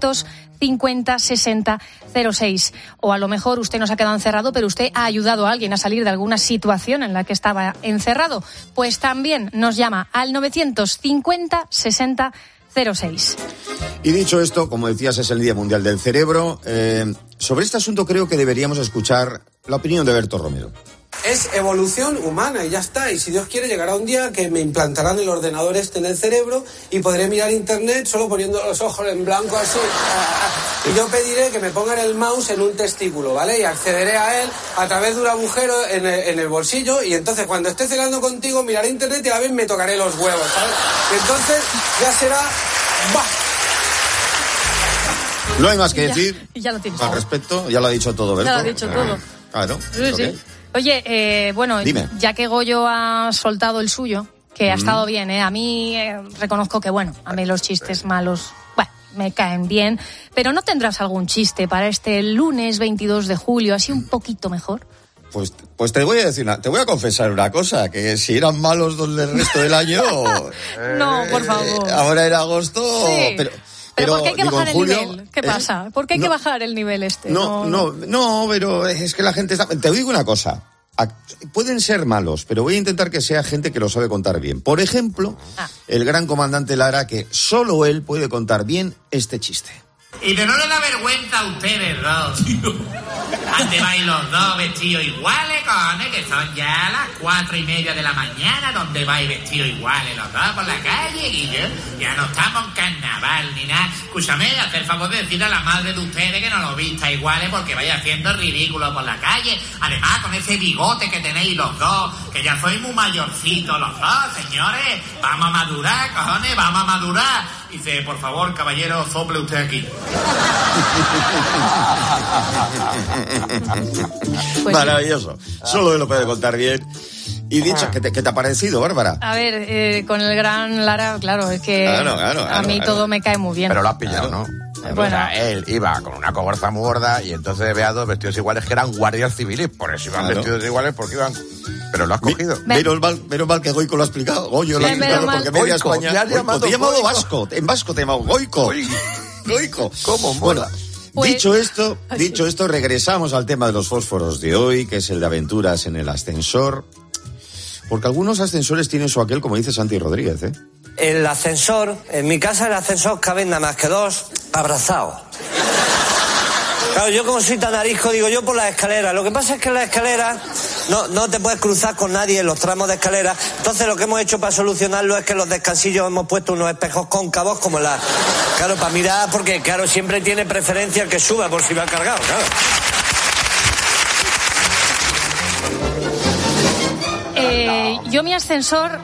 950 60 06. O a lo mejor usted no se ha quedado encerrado, pero usted ha ayudado a alguien a salir de alguna situación en la que estaba encerrado. Pues también nos llama al 950 60 06. Y dicho esto, como decías, es el Día Mundial del Cerebro. Sobre este asunto creo que deberíamos escuchar la opinión de Berto Romero. Es evolución humana y ya está. Y si Dios quiere, llegará un día que me implantarán el ordenador en el cerebro y podré mirar internet solo poniendo los ojos en blanco así. Y yo pediré que me pongan el mouse en un testículo, ¿vale? Y accederé a él a través de un agujero en el bolsillo. Y entonces cuando esté cenando contigo miraré internet y a la vez me tocaré los huevos, ¿sabes? Y entonces ya será... ¡Bah! No hay más que decir. Y ya lo tienes. Al respecto, ya lo ha dicho todo, Berto. Ya lo ha dicho todo. Claro. Sí. Oye, bueno, Dime. ya que Goyo ha soltado el suyo, que ha estado bien, a mí reconozco que, bueno, a mí los chistes malos, bueno, me caen bien, pero ¿no tendrás algún chiste para este lunes 22 de julio, así un poquito mejor? Pues te voy a decir, te voy a confesar una cosa, que si eran malos el resto del año... No, por favor. Ahora era agosto, sí. Pero ¿por qué hay que bajar el julio, nivel? ¿Qué pasa? ¿Por qué hay que bajar el nivel este? No, pero es que la gente está... Te digo una cosa. Pueden ser malos, pero voy a intentar que sea gente que lo sabe contar bien. Por ejemplo, el gran comandante Lara, que solo él puede contar bien este chiste. Y de no le da vergüenza a ustedes dos, tío. Antes vais los dos vestidos iguales, cojones, que son ya las 4:30 de la mañana, donde vais vestidos iguales los dos por la calle, y ya no estamos en carnaval ni nada. Escúchame, hacer favor de decir a la madre de ustedes que no lo vista iguales porque vais haciendo ridículo por la calle. Además, con ese bigote que tenéis los dos, que ya sois muy mayorcitos los dos, señores. Vamos a madurar, cojones, vamos a madurar. Dice, por favor, caballero, sople usted aquí. Pues maravilloso. Solo él lo puede contar bien. Y dicho, ¿qué te ha parecido, Bárbara? A ver, con el gran Lara, claro, es que a mí todo me cae muy bien. Pero lo has pillado, ¿no? Bueno. O sea, él iba con una cogorza muy gorda y entonces ve a dos vestidos iguales que eran guardias civiles. Por eso iban vestidos iguales, porque iban... Pero lo has cogido. Menos mal que Goico lo ha explicado. Goyo lo ha explicado porque media España... Te he llamado Vasco. En vasco te he llamado Goico. Goico. ¿Cómo mola? Pues... Dicho esto, regresamos al tema de los fósforos de hoy, que es el de aventuras en el ascensor. Porque algunos ascensores tienen su aquel, como dice Santi Rodríguez, ¿eh? El ascensor, en mi casa el ascensor caben nada más que dos abrazados. Claro, yo como soy tan arisco, digo yo por las escaleras. Lo que pasa es que en las escaleras no te puedes cruzar con nadie en los tramos de escalera. Entonces lo que hemos hecho para solucionarlo es que en los descansillos hemos puesto unos espejos cóncavos como claro, para mirar, porque claro, siempre tiene preferencia el que suba por si va cargado, claro. Yo mi ascensor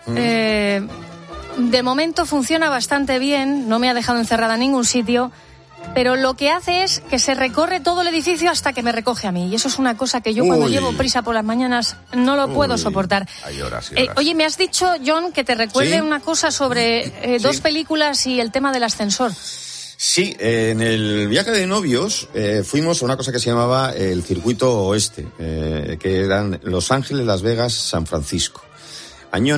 de momento funciona bastante bien, no me ha dejado encerrada en ningún sitio, pero lo que hace es que se recorre todo el edificio hasta que me recoge a mí, y eso es una cosa que yo cuando llevo prisa por las mañanas no lo puedo soportar. Hay horas. Oye, me has dicho, John, que te recuerde una cosa sobre dos películas y el tema del ascensor. Sí, en el viaje de novios fuimos a una cosa que se llamaba el Circuito Oeste, que eran Los Ángeles, Las Vegas, San Francisco, año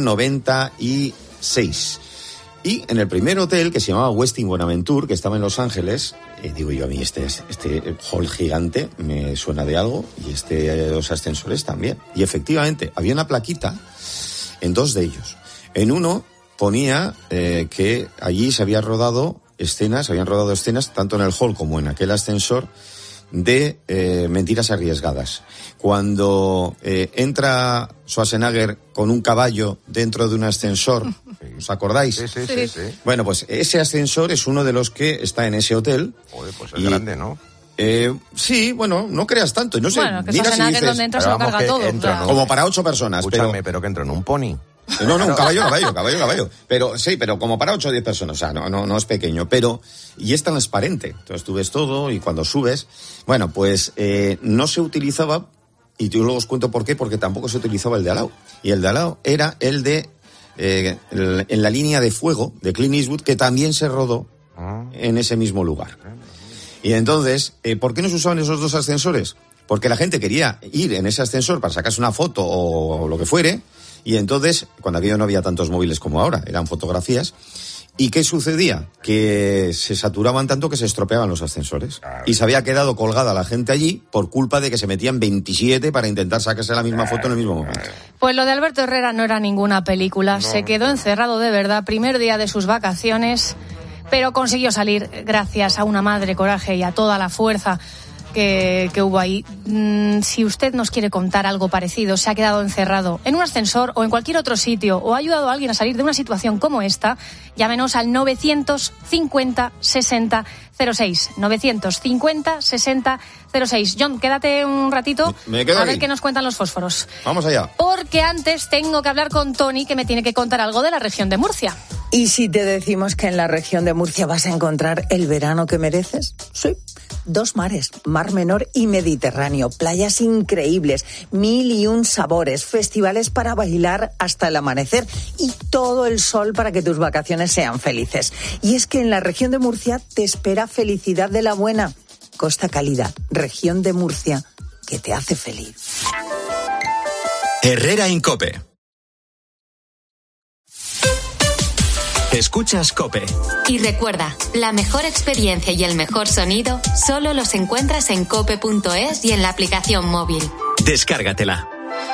96. Y en el primer hotel, que se llamaba Westin Buenaventure, que estaba en Los Ángeles, digo yo, a mí este hall gigante me suena de algo, y los ascensores también. Y efectivamente, había una plaquita en dos de ellos. En uno ponía que allí se habían rodado escenas tanto en el hall como en aquel ascensor de mentiras arriesgadas. Cuando entra Schwarzenegger con un caballo dentro de un ascensor, ¿os acordáis? Sí. Bueno, pues ese ascensor es uno de los que está en ese hotel. Joder, pues es grande, ¿no? Sí, bueno, no creas tanto. No sé, bueno, que Schwarzenegger donde entra se lo carga todo. Claro. Como para 8 personas. Escúchame, pero que entra en un pony. No, un caballo. Pero sí, pero como para 8 o 10 personas. O sea, no es pequeño. Y es transparente. Entonces tú ves todo y cuando subes... Bueno, pues no se utilizaba, y yo luego os cuento por qué, porque tampoco se utilizaba el de al lado. Y el de al lado era el de... en la línea de fuego de Clint Eastwood, que también se rodó en ese mismo lugar. Y entonces, ¿por qué no se usaban esos dos ascensores? Porque la gente quería ir en ese ascensor para sacarse una foto o lo que fuere, y entonces, cuando aquello no había tantos móviles como ahora, eran fotografías. ¿Y qué sucedía? Que se saturaban tanto que se estropeaban los ascensores. Y se había quedado colgada la gente allí por culpa de que se metían 27 para intentar sacarse la misma foto en el mismo momento. Pues lo de Alberto Herrera no era ninguna película. Se quedó encerrado de verdad, primer día de sus vacaciones, pero consiguió salir gracias a una madre coraje y a toda la fuerza que hubo ahí. Si usted nos quiere contar algo parecido, se ha quedado encerrado en un ascensor o en cualquier otro sitio, o ha ayudado a alguien a salir de una situación como esta, llámenos al 950 60 06. 950 60 06. John, quédate un ratito a ver qué nos cuentan los fósforos. Vamos allá. Porque antes tengo que hablar con Tony, que me tiene que contar algo de la región de Murcia. ¿Y si te decimos que en la región de Murcia vas a encontrar el verano que mereces? Sí. 2 mares, Mar Menor y Mediterráneo, playas increíbles, 1001 sabores, festivales para bailar hasta el amanecer y todo el sol para que tus vacaciones sean felices. Y es que en la región de Murcia te espera felicidad de la buena. Costa Cálida, región de Murcia, que te hace feliz. Herrera en COPE. Escuchas COPE. Y recuerda, la mejor experiencia y el mejor sonido solo los encuentras en cope.es y en la aplicación móvil. Descárgatela.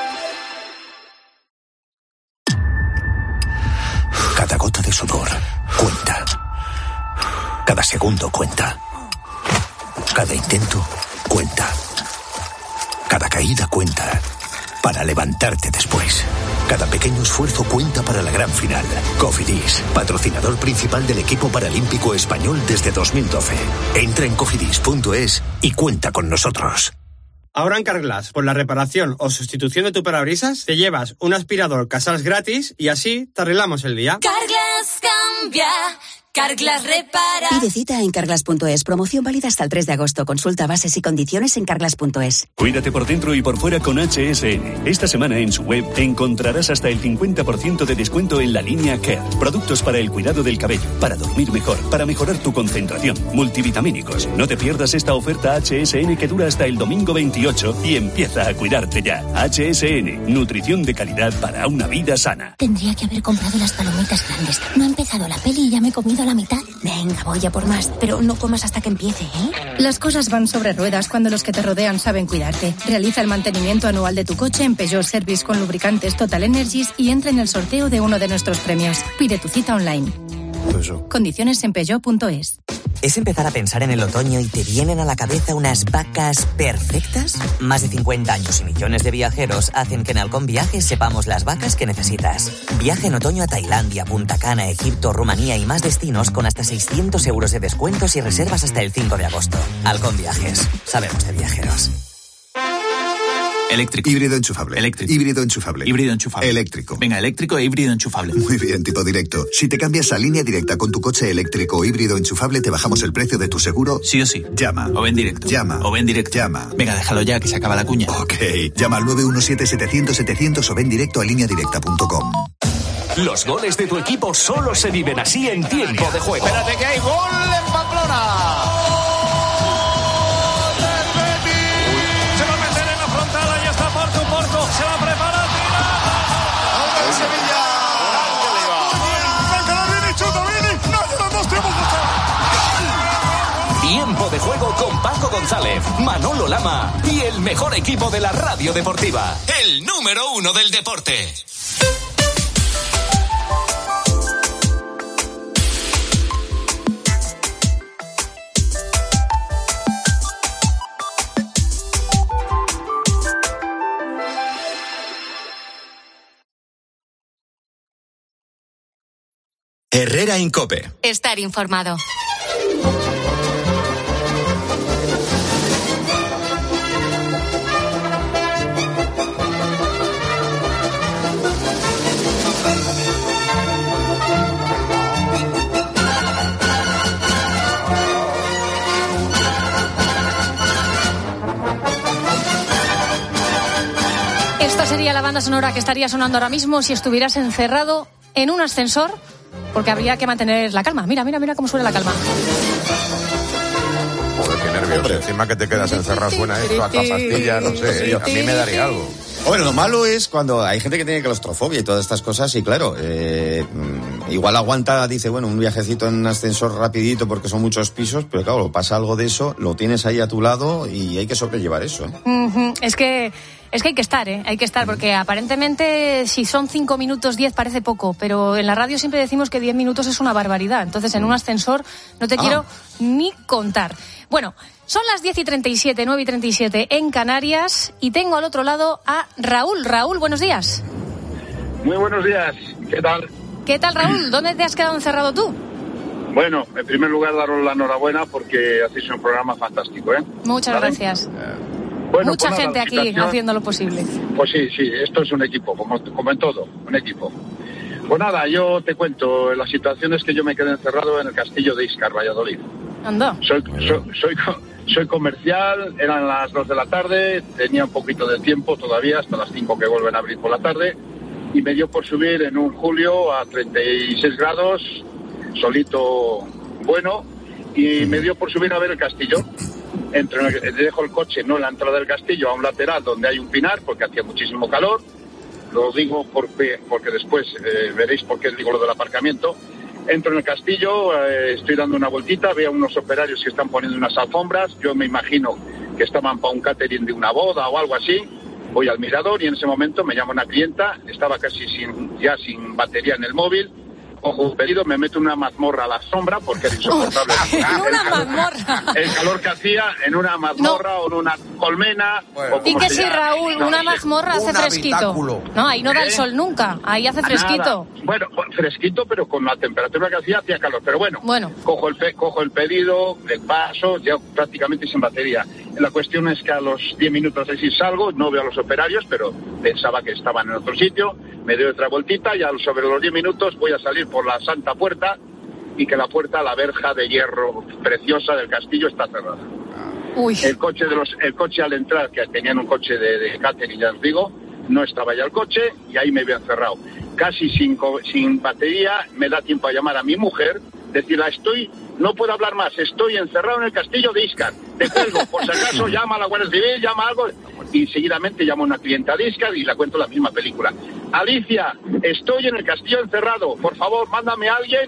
Cada gota de sudor cuenta. Cada segundo cuenta. Cada intento cuenta. Cada caída cuenta. Para levantarte después. Cada pequeño esfuerzo cuenta para la gran final. Cofidis, patrocinador principal del equipo paralímpico español desde 2012. Entra en cofidis.es y cuenta con nosotros. Ahora en Carglass, por la reparación o sustitución de tu parabrisas, te llevas un aspirador Casals gratis y así te arreglamos el día. Carglass cambia. Carglass repara. Pide cita en carglass.es. Promoción válida hasta el 3 de agosto. Consulta bases y condiciones en carglass.es. Cuídate por dentro y por fuera con HSN. Esta semana en su web encontrarás hasta el 50% de descuento en la línea Care. Productos para el cuidado del cabello, para dormir mejor, para mejorar tu concentración, multivitamínicos. No te pierdas esta oferta HSN que dura hasta el domingo 28 y empieza a cuidarte ya. HSN, nutrición de calidad para una vida sana. Tendría que haber comprado las palomitas grandes. No ha empezado la peli y ya me he comido la mitad. Venga, voy a por más, pero no comas hasta que empiece, ¿eh? Las cosas van sobre ruedas cuando los que te rodean saben cuidarte. Realiza el mantenimiento anual de tu coche en Peugeot Service con lubricantes Total Energies y entra en el sorteo de uno de nuestros premios. Pide tu cita online. Condiciones en Peugeot.es. es empezar a pensar en el otoño y te vienen a la cabeza unas vacas perfectas? Más de 50 años y millones de viajeros hacen que en Halcón Viajes sepamos las vacas que necesitas. Viaje en otoño a Tailandia, Punta Cana, Egipto, Rumanía y más destinos con hasta 600 euros de descuentos y reservas hasta el 5 de agosto. Halcón Viajes. Sabemos de viajeros. Eléctrico. Híbrido enchufable. Eléctrico. Híbrido enchufable. Híbrido enchufable. Eléctrico. Venga, eléctrico e híbrido enchufable. Muy bien, tipo directo. Si te cambias a Línea Directa con tu coche eléctrico o híbrido enchufable, te bajamos el precio de tu seguro. Sí o sí. Llama. O ven directo. Llama. O ven directo. Llama. Venga, déjalo ya, que se acaba la cuña. Ok. Llama al 917-700-700 o ven directo a lineadirecta.com. Los goles de tu equipo solo se viven así en tiempo de juego. Espérate que hay gol en Pamplona. Se la prepara, tira. ¡Gol del Sevilla! Tiempo de juego con Paco González, Manolo Lama y el mejor equipo de la radio deportiva. El número 1 del deporte. Herrera Incope. Estar informado. Esta sería la banda sonora que estaría sonando ahora mismo si estuvieras encerrado en un ascensor, porque habría que mantener la calma. Mira cómo suena la calma. Joder, qué nervios. Encima que te quedas encerrado suena esto, hasta pastilla, no sé. A mí me daría algo. Bueno, lo malo es cuando hay gente que tiene claustrofobia y todas estas cosas, y claro, igual aguanta, dice, bueno, un viajecito en un ascensor rapidito porque son muchos pisos, pero claro, pasa algo de eso, lo tienes ahí a tu lado y hay que sobrellevar eso. Es que hay que estar, hay que estar, porque aparentemente si son 5 minutos, 10 parece poco, pero en la radio siempre decimos que 10 minutos es una barbaridad, entonces en un ascensor no te quiero ni contar. Bueno, son las 10:37, 9:37 en Canarias y tengo al otro lado a Raúl. Raúl, buenos días. Muy buenos días, ¿qué tal? ¿Qué tal, Raúl? ¿Dónde te has quedado encerrado tú? Bueno, en primer lugar daros la enhorabuena porque hacéis un programa fantástico, ¿eh? Muchas gracias. Bueno, mucha pues gente aquí haciendo lo posible. Pues sí, esto es un equipo, como en todo, un equipo. Pues nada, yo te cuento, la situación es que yo me quedé encerrado en el castillo de Íscar, Valladolid. Anda. Soy comercial, eran las 2 de la tarde, tenía un poquito de tiempo todavía, hasta las 5 que vuelven a abrir por la tarde, y me dio por subir en un julio a 36 grados, solito bueno, y me dio por subir a ver el castillo. Dejo el coche no en la entrada del castillo, a un lateral donde hay un pinar, porque hacía muchísimo calor. Lo digo porque después veréis por qué digo lo del aparcamiento. Entro en el castillo, estoy dando una vueltita, veo unos operarios que están poniendo unas alfombras. Yo me imagino que estaban para un catering de una boda o algo así. Voy al mirador y en ese momento me llama una clienta, estaba casi sin batería en el móvil. Cojo un pedido, me meto en una mazmorra a la sombra porque era insoportable. El calor que hacía en una mazmorra o en una colmena. Bueno, y que si Raúl, una mazmorra hace fresquito. Habitáculo. No, ahí no da el sol nunca, ahí hace fresquito. Nada. Bueno, fresquito, pero con la temperatura que hacía calor. Pero bueno. Cojo el pedido, el paso, ya prácticamente sin batería. La cuestión es que a los 10 minutos así salgo, no veo a los operarios, pero pensaba que estaban en otro sitio. Me doy otra vueltita y sobre los 10 minutos voy a salir por la Santa Puerta y que la verja de hierro preciosa del castillo está cerrada. Uy. El coche al entrar, que tenían un coche de catering, ya os digo, no estaba ya el coche y ahí me había encerrado. Casi sin batería, me da tiempo a llamar a mi mujer, decirle, no puedo hablar más, estoy encerrado en el castillo de Íscar, te cuelgo, por si acaso llama a la Guardia Civil, llama algo, y seguidamente llamo a una clienta de Íscar y la cuento la misma película. Alicia, estoy en el castillo encerrado, por favor, mándame a alguien,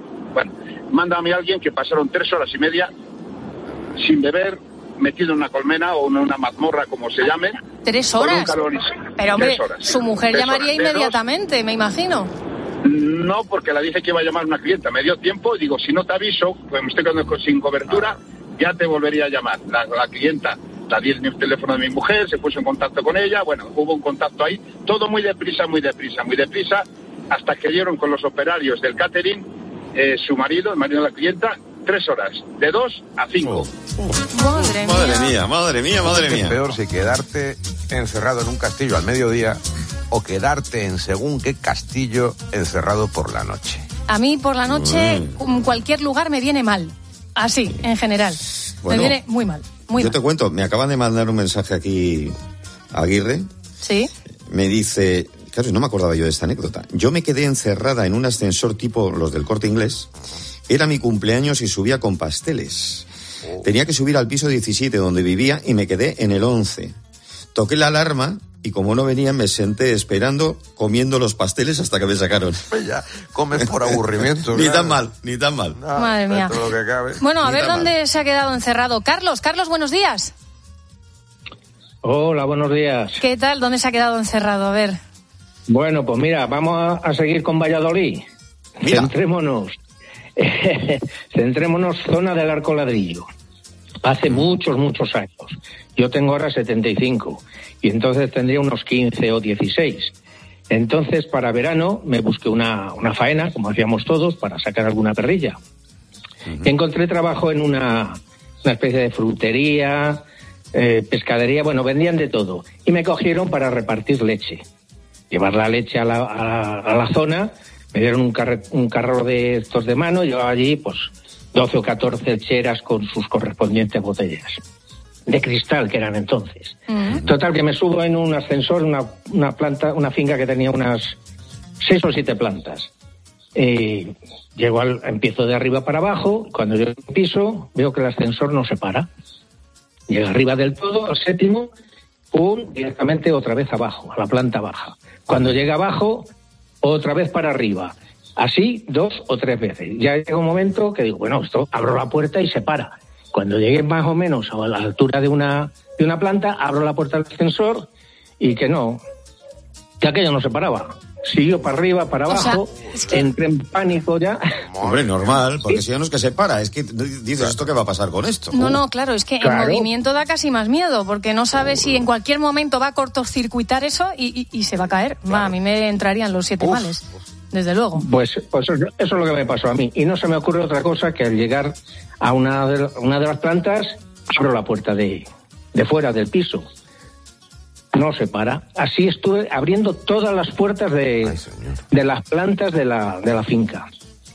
que pasaron 3 horas y media sin beber, metido en una colmena o en una mazmorra, como se llame. 3 horas. Con un calor. Pero hombre, 3 horas. su mujer llamaría inmediatamente, me imagino. No, porque la dije que iba a llamar una clienta. Me dio tiempo y digo, si no te aviso, pues me estoy quedando sin cobertura, ya te volvería a llamar. La clienta la di el teléfono de mi mujer, se puso en contacto con ella, bueno, hubo un contacto ahí, todo muy deprisa, hasta que dieron con los operarios del catering, su marido, el marido de la clienta, 3 horas, de 2 a 5. Madre mía. Es peor si quedarte encerrado en un castillo al mediodía o quedarte en según qué castillo encerrado por la noche. A mí por la noche cualquier lugar me viene mal, así, en general. Bueno, me viene muy mal. Yo te cuento, me acaban de mandar un mensaje aquí Aguirre. Sí. Me dice, claro, no me acordaba yo de esta anécdota. Yo me quedé encerrada en un ascensor tipo los del Corte Inglés. Era mi cumpleaños y subía con pasteles. Tenía que subir al piso 17 donde vivía y me quedé en el 11. Toqué la alarma y como no venían me senté esperando, comiendo los pasteles hasta que me sacaron. Pues ya, comes por aburrimiento. Ni tan mal. No, madre mía. Todo lo que cabe. Bueno, a ver dónde se ha quedado encerrado. Carlos, buenos días. Hola, buenos días. ¿Qué tal? ¿Dónde se ha quedado encerrado? A ver. Bueno, pues mira, vamos a seguir con Valladolid. Mira. Centrémonos zona del Arco Ladrillo. Hace muchos años. Yo tengo ahora 75 y entonces tendría unos 15 o 16. Entonces, para verano me busqué una faena, como hacíamos todos, para sacar alguna perrilla. Encontré trabajo en una especie de frutería, pescadería, bueno, vendían de todo. Y me cogieron para repartir leche. Llevar la leche a la zona, me dieron un carro de estos de mano, yo allí, pues, 12 o 14 lecheras con sus correspondientes botellas. De cristal, que eran entonces. Total, que me subo en un ascensor, una finca que tenía unas 6 o 7 plantas. Empiezo de arriba para abajo, cuando yo piso, veo que el ascensor no se para. Llega arriba del todo, al 7º, directamente otra vez abajo, a la planta baja. Cuando llega abajo, otra vez para arriba. Así 2 o 3 veces. Ya llega un momento que digo, bueno, esto abro la puerta y se para. Cuando llegué más o menos a la altura de una planta, abro la puerta del ascensor y que aquello no se paraba. Siguió para arriba, para abajo, entré en pánico ya. Hombre, normal, porque si ya no es que se para, es que dices, ¿esto qué va a pasar con esto? No, claro, es que el movimiento da casi más miedo, porque no sabes si en cualquier momento va a cortocircuitar eso y se va a caer. A mí me entrarían los 7 males. Desde luego. Pues eso es lo que me pasó a mí. Y no se me ocurre otra cosa que al llegar a una de las plantas, abro la puerta de fuera del piso. No se para. Así estuve abriendo todas las puertas de las plantas de la finca.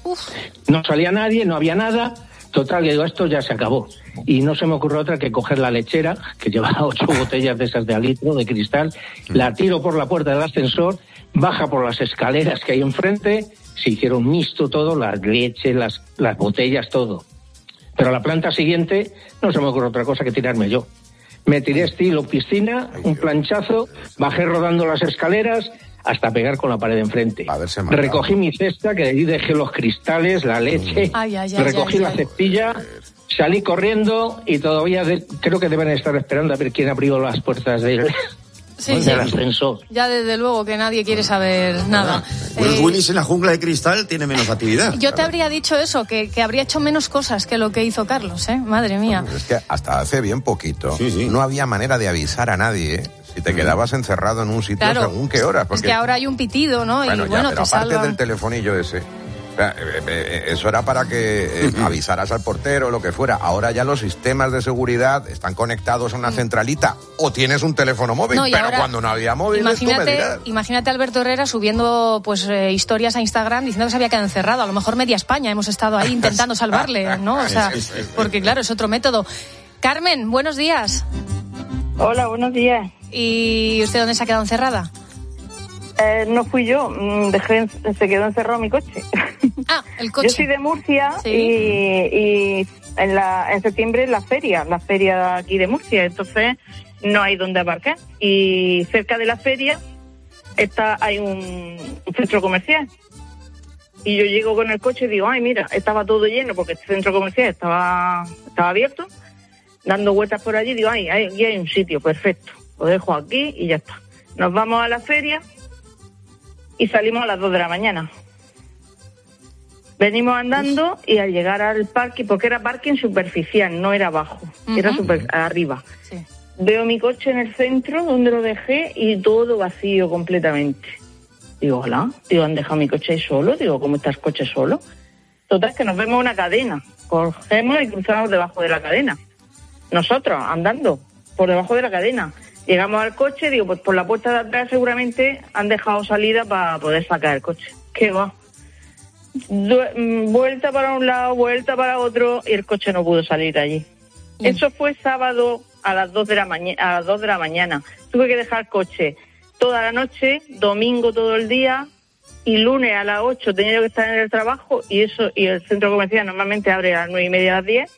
No salía nadie, no había nada. Total, digo, esto ya se acabó. Y no se me ocurre otra que coger la lechera, que llevaba 8 botellas de esas de litro, de cristal, la tiro por la puerta del ascensor, baja por las escaleras que hay enfrente, se hicieron mixto todo, la leche, las botellas, todo. Pero a la planta siguiente no se me ocurre otra cosa que tirarme yo. Me tiré estilo piscina, un planchazo, bajé rodando las escaleras hasta pegar con la pared de enfrente. Recogí mi cesta, que allí dejé los cristales, la leche, recogí la cestilla, salí corriendo y todavía creo que deben estar esperando a ver quién abrió las puertas del ascensor. Ya desde luego que nadie quiere saber nada. Bruce Willis en la jungla de cristal tiene menos actividad. Yo te habría dicho eso, que habría hecho menos cosas que lo que hizo Carlos, madre mía. Es que hasta hace bien poquito no había manera de avisar a nadie, si te quedabas encerrado en un sitio según qué horas. Porque... Es que ahora hay un pitido, ¿no? Bueno, y pero te aparte salvan. del telefonillo ese, eso era para que avisaras al portero o lo que fuera. Ahora ya los sistemas de seguridad están conectados a una centralita o tienes un teléfono móvil, pero ahora, cuando no había móvil, imagínate a Alberto Herrera subiendo historias a Instagram diciendo que se había quedado encerrado. A lo mejor media España hemos estado ahí intentando salvarle, ¿no? O sea, porque claro, es otro método. Carmen, buenos días. Hola, buenos días. ¿Y usted dónde se ha quedado encerrada? No fui yo, se quedó encerrado mi coche. Ah, el coche. Yo soy de Murcia y en septiembre es la feria de aquí de Murcia, entonces no hay donde aparcar. Y cerca de la feria hay un centro comercial. Y yo llego con el coche y digo, ay, mira, estaba todo lleno porque este centro comercial estaba abierto, dando vueltas por allí, digo, aquí hay un sitio perfecto, lo dejo aquí y ya está. Nos vamos a la feria y salimos a las 2 de la mañana. Venimos andando y al llegar al parking, porque era parking superficial, no era abajo, era arriba. Sí. Veo mi coche en el centro, donde lo dejé, y todo vacío completamente. Digo, hola, han dejado mi coche ahí solo. Digo, ¿cómo está el coche solo? Total, que nos vemos una cadena. Cogemos y cruzamos debajo de la cadena. Nosotros, andando por debajo de la cadena. Llegamos al coche, digo, pues por la puerta de atrás seguramente han dejado salida para poder sacar el coche. ¿Qué va? Vuelta para un lado, vuelta para otro, y el coche no pudo salir de allí. Eso fue sábado a las 2 de la mañana. Tuve que dejar el coche toda la noche, domingo todo el día, y lunes a las 8 tenía yo que estar en el trabajo, y el centro comercial normalmente abre a las 9:30, a las 10.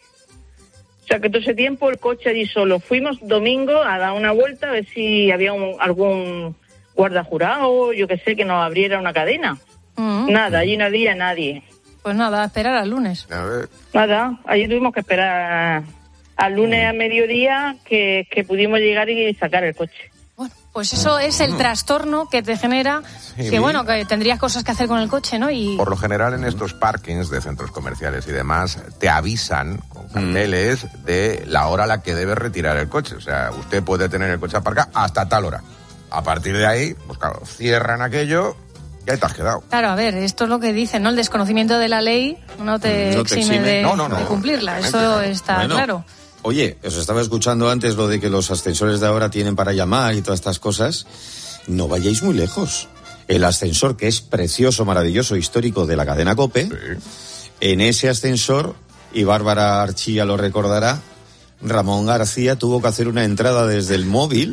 O sea que todo ese tiempo el coche allí solo. Fuimos domingo a dar una vuelta a ver si había algún guarda jurado, yo que sé, que nos abriera una cadena. Nada, allí no había nadie. Pues nada, a esperar al lunes. Nada, allí tuvimos que esperar al lunes a mediodía que pudimos llegar y sacar el coche. Pues eso es el trastorno que te genera, que bueno, que tendrías cosas que hacer con el coche, ¿no? Y por lo general en estos parkings de centros comerciales y demás te avisan con carteles de la hora a la que debes retirar el coche. O sea, usted puede tener el coche aparcado hasta tal hora. A partir de ahí, pues claro, cierran aquello y ahí te has quedado. Claro, a ver, esto es lo que dicen, ¿no? El desconocimiento de la ley no te exime de cumplirla. Eso está claro. Oye, os estaba escuchando antes lo de que los ascensores de ahora tienen para llamar y todas estas cosas. No vayáis muy lejos. El ascensor, que es precioso, maravilloso, histórico de la cadena COPE, en ese ascensor, y Bárbara Archilla lo recordará, Ramón García tuvo que hacer una entrada desde el móvil,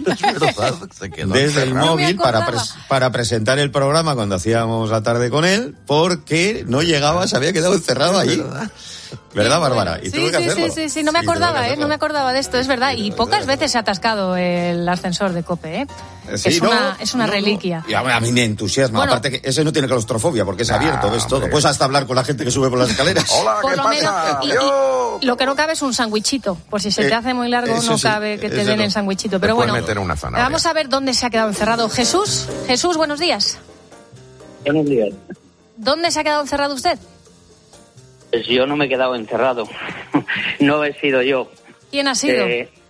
desde el móvil para presentar el programa cuando hacíamos la tarde con él, porque no llegaba, se había quedado encerrado allí. ¿Verdad, Bárbara? Y tuve que hacerlo. Sí, no me acordaba, no me acordaba de esto, es verdad. Y pocas veces se ha atascado el ascensor de COPE, ¿eh? Sí, es una reliquia. Y a mí me entusiasma. Bueno, aparte que ese no tiene claustrofobia porque es abierto, ves todo. Puedes hasta hablar con la gente que sube por las escaleras. Hola, por ¿qué lo pasa? Menos, y lo que no cabe es un sándwichito. Por si se te hace muy largo, no cabe que te den el sándwichito. Pero bueno, meter una zanahoria. Vamos a ver dónde se ha quedado encerrado Jesús. Jesús, buenos días. Buenos días. ¿Dónde se ha quedado encerrado usted? Pues yo no me he quedado encerrado. No he sido yo. ¿Quién ha sido?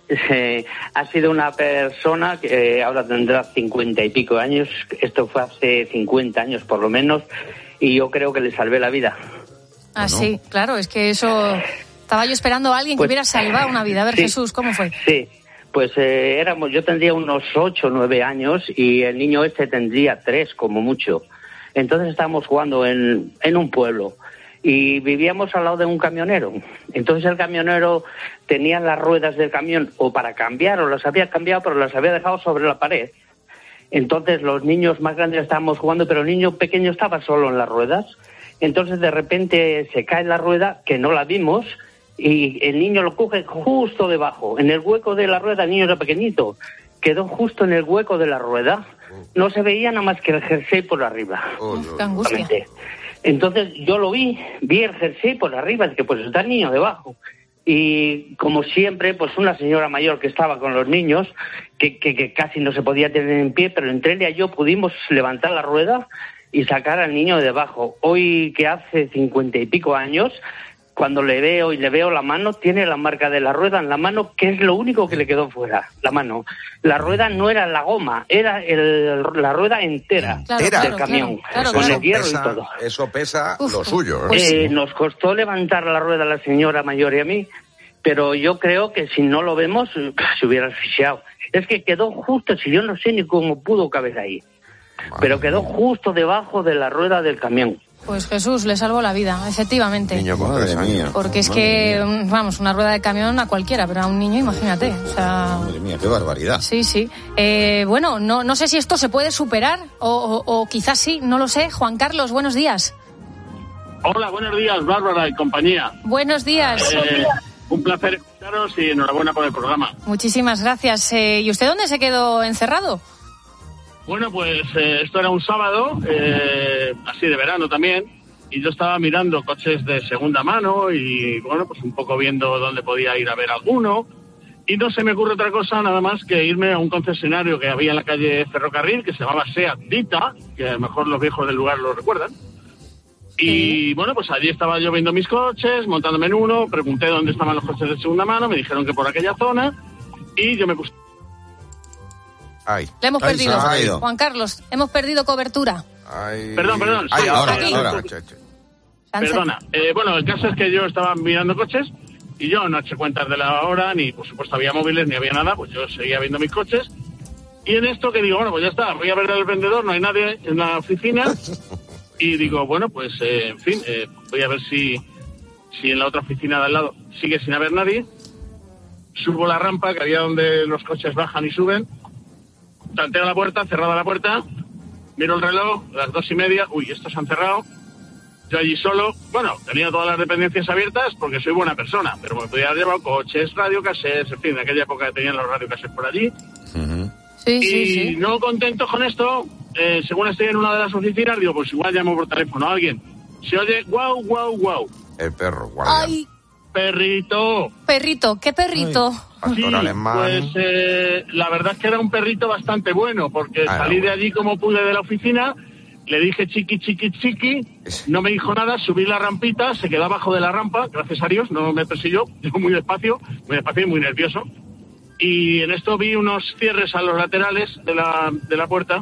Ha sido una persona que ahora tendrá 50 y pico años. Esto fue hace 50 años por lo menos. Y yo creo que le salvé la vida. Ah, bueno. Sí, claro. Es que eso... Estaba yo esperando a alguien que hubiera salvado una vida. A ver, sí, Jesús, ¿cómo fue? Sí. Pues yo tendría unos 8 o 9 años y el niño este tendría 3 como mucho. Entonces estábamos jugando en un pueblo. Y vivíamos al lado de un camionero. Entonces el camionero tenía las ruedas del camión o para cambiar, o las había cambiado, pero las había dejado sobre la pared. Entonces los niños más grandes estábamos jugando, pero el niño pequeño estaba solo en las ruedas. Entonces de repente se cae la rueda, que no la vimos, y el niño lo coge justo debajo. En el hueco de la rueda, el niño era pequeñito. Quedó justo en el hueco de la rueda. No se veía nada más que el jersey por arriba. ¡Qué angustia! Entonces yo lo vi el jersey por arriba, que pues está el niño debajo. Y como siempre, pues una señora mayor que estaba con los niños, que casi no se podía tener en pie, pero entre ella y yo pudimos levantar la rueda y sacar al niño de debajo. Hoy, que hace 50 y pico años, cuando le veo la mano, tiene la marca de la rueda en la mano, que es lo único que le quedó fuera, la mano. La rueda no era la goma, era la rueda entera del camión, con el hierro y todo. Eso pesa lo suyo. Nos costó levantar la rueda a la señora mayor y a mí, pero yo creo que si no lo vemos, se hubiera asfixiado. Es que quedó justo, si yo no sé ni cómo pudo caber ahí, pero quedó justo debajo de la rueda del camión. Pues Jesús le salvó la vida, efectivamente. Niño con 3 años. Porque es que, vamos, una rueda de camión a cualquiera, pero a un niño, imagínate. O sea... Madre mía, qué barbaridad. Sí, sí. Bueno, no sé si esto se puede superar o quizás sí, no lo sé. Juan Carlos, buenos días. Hola, buenos días, Bárbara y compañía. Buenos días. Un placer escucharos y enhorabuena por el programa. Muchísimas gracias. ¿Y usted dónde se quedó encerrado? Bueno, pues esto era un sábado, así de verano también, y yo estaba mirando coches de segunda mano y, bueno, pues un poco viendo dónde podía ir a ver alguno, y no se me ocurre otra cosa nada más que irme a un concesionario que había en la calle Ferrocarril, que se llamaba Seat Dita, que a lo mejor los viejos del lugar lo recuerdan, Y bueno, pues allí estaba yo viendo mis coches, montándome en uno, pregunté dónde estaban los coches de segunda mano, me dijeron que por aquella zona, y yo me puse... Le hemos perdido, Juan Carlos, hemos perdido cobertura. Perdón. Ahora. Perdona. Bueno, el caso es que yo estaba mirando coches y yo no eché cuentas de la hora, ni por supuesto había móviles, ni había nada, pues yo seguía viendo mis coches. Y en esto que digo, bueno, pues ya está, voy a ver al vendedor, no hay nadie en la oficina. Y digo, bueno, pues en fin, voy a ver si en la otra oficina de al lado sigue sin haber nadie. Subo la rampa, que había donde los coches bajan y suben. Tanteo la puerta, cerrada la puerta. Miro el reloj, las 2:30. Uy, estos han cerrado. Yo allí solo. Bueno, tenía todas las dependencias abiertas porque soy buena persona. Pero me podía haber llevado coches, radiocassettes, en fin, en aquella época tenían los radiocassettes por allí. Sí. No contento con esto, según estoy en una de las oficinas, digo, pues igual llamo por teléfono a alguien. Se oye, guau, guau, guau. El perro, guardián. ¡Ay! Perrito. ¿Qué perrito? Sí, pues la verdad es que era un perrito bastante bueno, porque salí de allí como pude de la oficina, le dije chiqui, no me dijo nada, subí la rampita, se quedó abajo de la rampa, gracias a Dios, no me persiguió, yo muy despacio y muy nervioso. Y en esto vi unos cierres a los laterales de la puerta,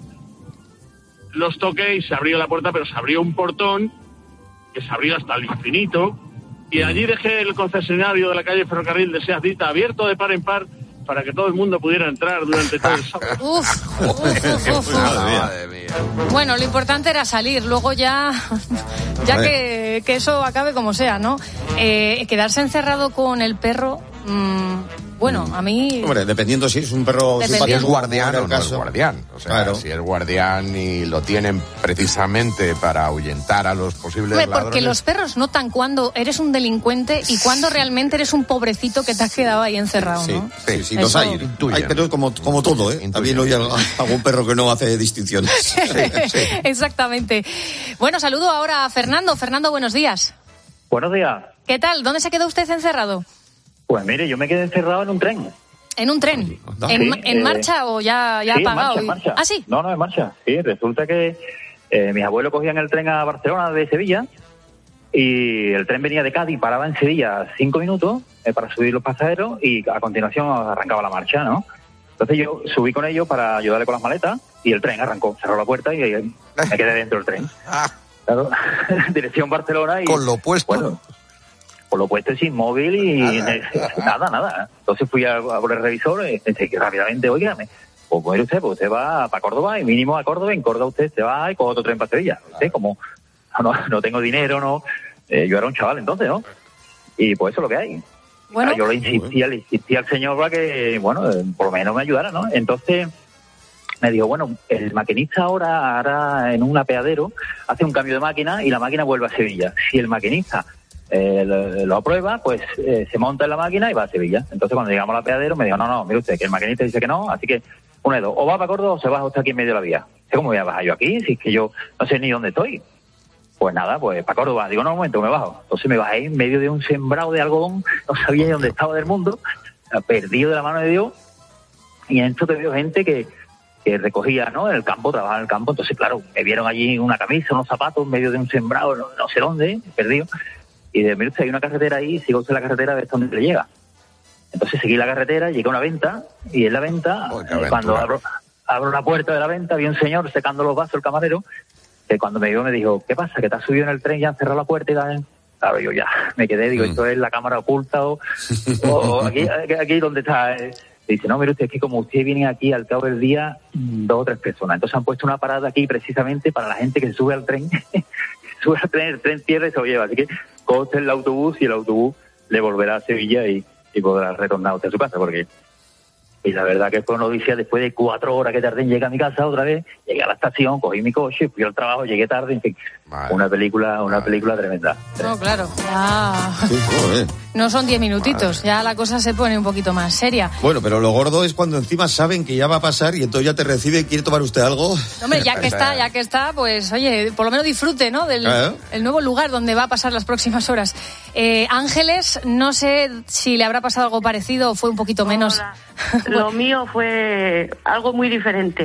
los toqué y se abrió la puerta, pero se abrió un portón que se abrió hasta el infinito, y allí dejé el concesionario de la calle Ferrocarril de Seat Dita abierto de par en par para que todo el mundo pudiera entrar durante todo el sábado. Madre mía. Bueno, lo importante era salir, luego ya que eso acabe como sea, ¿no? Quedarse encerrado con el perro... Bueno, a mí... Hombre, dependiendo si es un perro... Si es guardián o no es guardián. O sea, claro. Si es guardián y lo tienen precisamente para ahuyentar a los posibles ladrones... Porque los perros notan cuando eres un delincuente y cuando realmente eres un pobrecito que te has quedado ahí encerrado, ¿no? Sí, los hay. Hay perros como todo, ¿eh? También hay algún perro que no hace distinciones. Sí. Exactamente. Bueno, saludo ahora a Fernando. Fernando, buenos días. Buenos días. ¿Qué tal? ¿Dónde se quedó usted encerrado? Pues mire, yo me quedé encerrado en un tren. ¿En un tren? ¿En marcha o ya apagado? En marcha. ¿Ah, sí? No, en marcha. Sí, resulta que mis abuelos cogían el tren a Barcelona de Sevilla y el tren venía de Cádiz, paraba en Sevilla 5 minutos para subir los pasajeros y a continuación arrancaba la marcha, ¿no? Entonces yo subí con ellos para ayudarle con las maletas y el tren arrancó, cerró la puerta y me quedé dentro del tren. Claro, dirección Barcelona y... Con lo puesto. Bueno, por lo puesto sin móvil y nada. Entonces fui a por el revisor y pensé que rápidamente, óigame, pues mire usted va para Córdoba y mínimo a Córdoba, en Córdoba usted se va y coge otro tren para Sevilla. Usted como no tengo dinero, no, yo era un chaval entonces, ¿no? Y pues eso es lo que hay. Bueno, yo le insistía al señor para que, bueno, por lo menos me ayudara, ¿no? Entonces me dijo, bueno, el maquinista ahora en un apeadero hace un cambio de máquina y la máquina vuelve a Sevilla. Si el maquinista lo aprueba, pues se monta en la máquina y va a Sevilla. Entonces cuando llegamos al apeadero me dijo, no, mire usted, que el maquinista dice que no, así que una de dos, o va para Córdoba o se baja usted aquí en medio de la vía. ¿Cómo voy a bajar yo aquí? Si es que yo no sé ni dónde estoy. Pues nada, pues para Córdoba. Digo, no, un momento, me bajo. Entonces me bajé en medio de un sembrado de algodón, no sabía ni dónde estaba del mundo, perdido de la mano de Dios, y en esto te veo gente que recogía, ¿no? En el campo, trabajaba en el campo, entonces claro, me vieron allí una camisa, unos zapatos en medio de un sembrado, no sé dónde, perdido. Y de mira, hay una carretera ahí, sigo usted la carretera a ver hasta dónde le llega. Entonces seguí la carretera, llegué a una venta, y en la venta, cuando abro la puerta de la venta, vi un señor secando los vasos, el camarero, que cuando me vio me dijo, ¿qué pasa? ¿Que te has subido en el tren y han cerrado la puerta? Y claro, yo ya me quedé, digo, ¿esto es la cámara oculta o aquí donde está? Dice, no, mire usted, es que como usted viene aquí al cabo del día, 2 o 3 personas. Entonces han puesto una parada aquí precisamente para la gente que se sube al tren, el tren cierra y se lo lleva. Así que coge el autobús y el autobús le volverá a Sevilla y podrá retornar usted a su casa, porque... Y la verdad que fue una odisea. Después de 4 horas que tardé en llegar a mi casa otra vez, llegué a la estación, cogí mi coche, fui al trabajo, llegué tarde, en fin, una película tremenda. No, claro, ya... No son 10 minutitos, ya la cosa se pone un poquito más seria. Bueno, pero lo gordo es cuando encima saben que ya va a pasar y entonces ya te recibe, ¿quiere tomar usted algo? Hombre, ya que está, pues oye, por lo menos disfrute, ¿no? Del el nuevo lugar donde va a pasar las próximas horas. Ángeles, no sé si le habrá pasado algo parecido o fue un poquito menos. Lo mío fue algo muy diferente.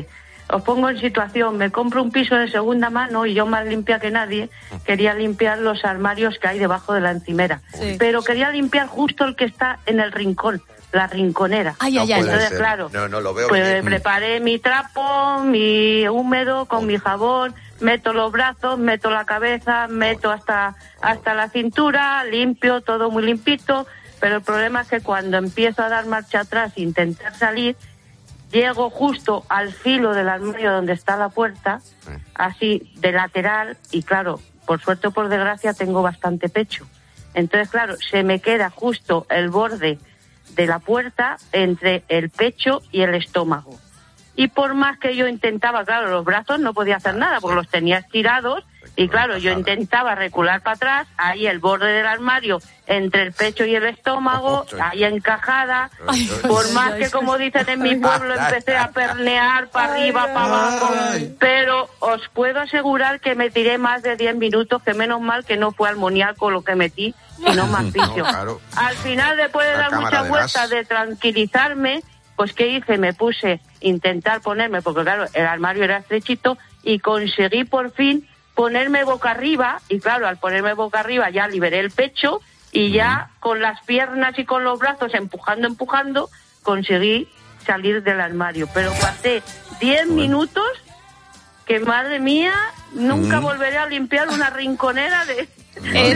os pongo en situación, me compro un piso de segunda mano y yo más limpia que nadie quería limpiar los armarios que hay debajo de la encimera, pero quería limpiar justo el que está en el rincón, la rinconera. Entonces, claro, no lo veo pues preparé mi trapo, mi húmedo con mi jabón, meto los brazos, meto la cabeza, meto hasta la cintura, limpio, todo muy limpito, pero el problema es que cuando empiezo a dar marcha atrás e intentar salir, llego justo al filo del armario donde está la puerta, así de lateral, y claro, por suerte o por desgracia tengo bastante pecho. Entonces, claro, se me queda justo el borde de la puerta entre el pecho y el estómago. Y por más que yo intentaba, claro, los brazos no podía hacer nada porque los tenía estirados, y claro, yo intentaba recular para atrás, ahí el borde del armario entre el pecho y el estómago, ahí encajada, por más que, como dicen en mi pueblo, empecé a pernear para arriba, para abajo, pero os puedo asegurar que me tiré más de 10 minutos, que menos mal que no fue amoníaco lo que metí, sino más fisio. Al final, después de dar muchas vueltas, de tranquilizarme, pues ¿qué hice? Me puse intentar ponerme, porque claro, el armario era estrechito, y conseguí por fin ponerme boca arriba, y claro, al ponerme boca arriba ya liberé el pecho, y ya con las piernas y con los brazos empujando, conseguí salir del armario. Pero pasé 10 minutos que, madre mía, nunca volveré a limpiar una rinconera de... Es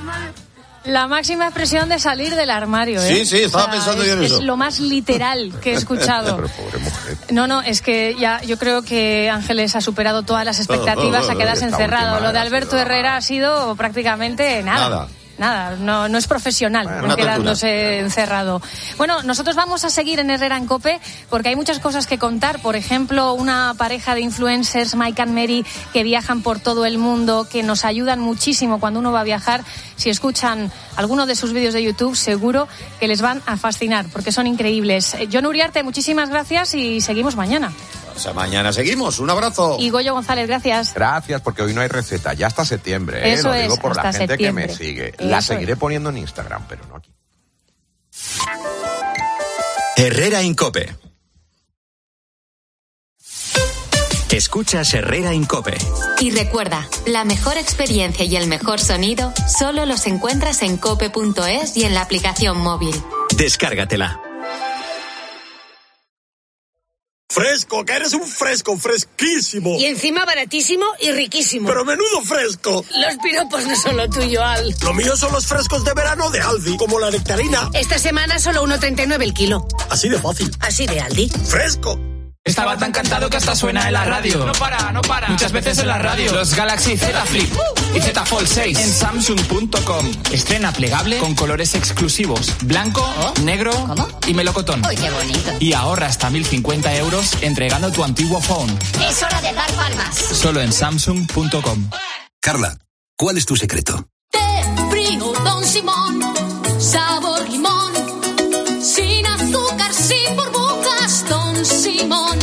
la máxima expresión de salir del armario, ¿eh? Sí, estaba pensando yo en eso. Es lo más literal que he escuchado. Pero pobre mujer. No, es que ya yo creo que Ángeles ha superado todas las expectativas a quedarse encerrado. Lo de Alberto Herrera ha sido prácticamente nada. No es profesional, quedándose encerrado. Bueno, nosotros vamos a seguir en Herrera en COPE porque hay muchas cosas que contar. Por ejemplo, una pareja de influencers, Mike and Mary, que viajan por todo el mundo, que nos ayudan muchísimo cuando uno va a viajar. Si escuchan alguno de sus vídeos de YouTube, seguro que les van a fascinar porque son increíbles. John Uriarte, muchísimas gracias y seguimos mañana. O sea, mañana seguimos. Un abrazo. Y Goyo González, gracias. Gracias, porque hoy no hay receta. Ya hasta septiembre, Eso Lo digo por la gente septiembre. que me sigue. La seguiré poniendo en Instagram, pero no aquí. Herrera en COPE. Escuchas Herrera en COPE. Y recuerda, la mejor experiencia y el mejor sonido solo los encuentras en cope.es y en la aplicación móvil. Descárgatela. Fresco, que eres un fresco, fresquísimo. Y encima baratísimo y riquísimo. ¡Pero menudo fresco! Los piropos no son lo tuyo, Al. Lo mío son los frescos de verano de Aldi, como la nectarina. Esta semana solo 1,39 el kilo. Así de fácil. Así de Aldi. ¡Fresco! Estaba tan cantado que hasta suena en la radio. No para. Muchas veces en la radio. Los Galaxy Z Flip y Z Fold 6 en Samsung.com. Estrena plegable con colores exclusivos: blanco, negro y melocotón. ¡Uy, qué bonito! Y ahorra hasta 1.050 euros entregando tu antiguo phone. Es hora de dar palmas. Solo en Samsung.com. Carla, ¿cuál es tu secreto? Té frío Don Simón, sabor limón, sin azúcar, sin burbujas, Don Simón.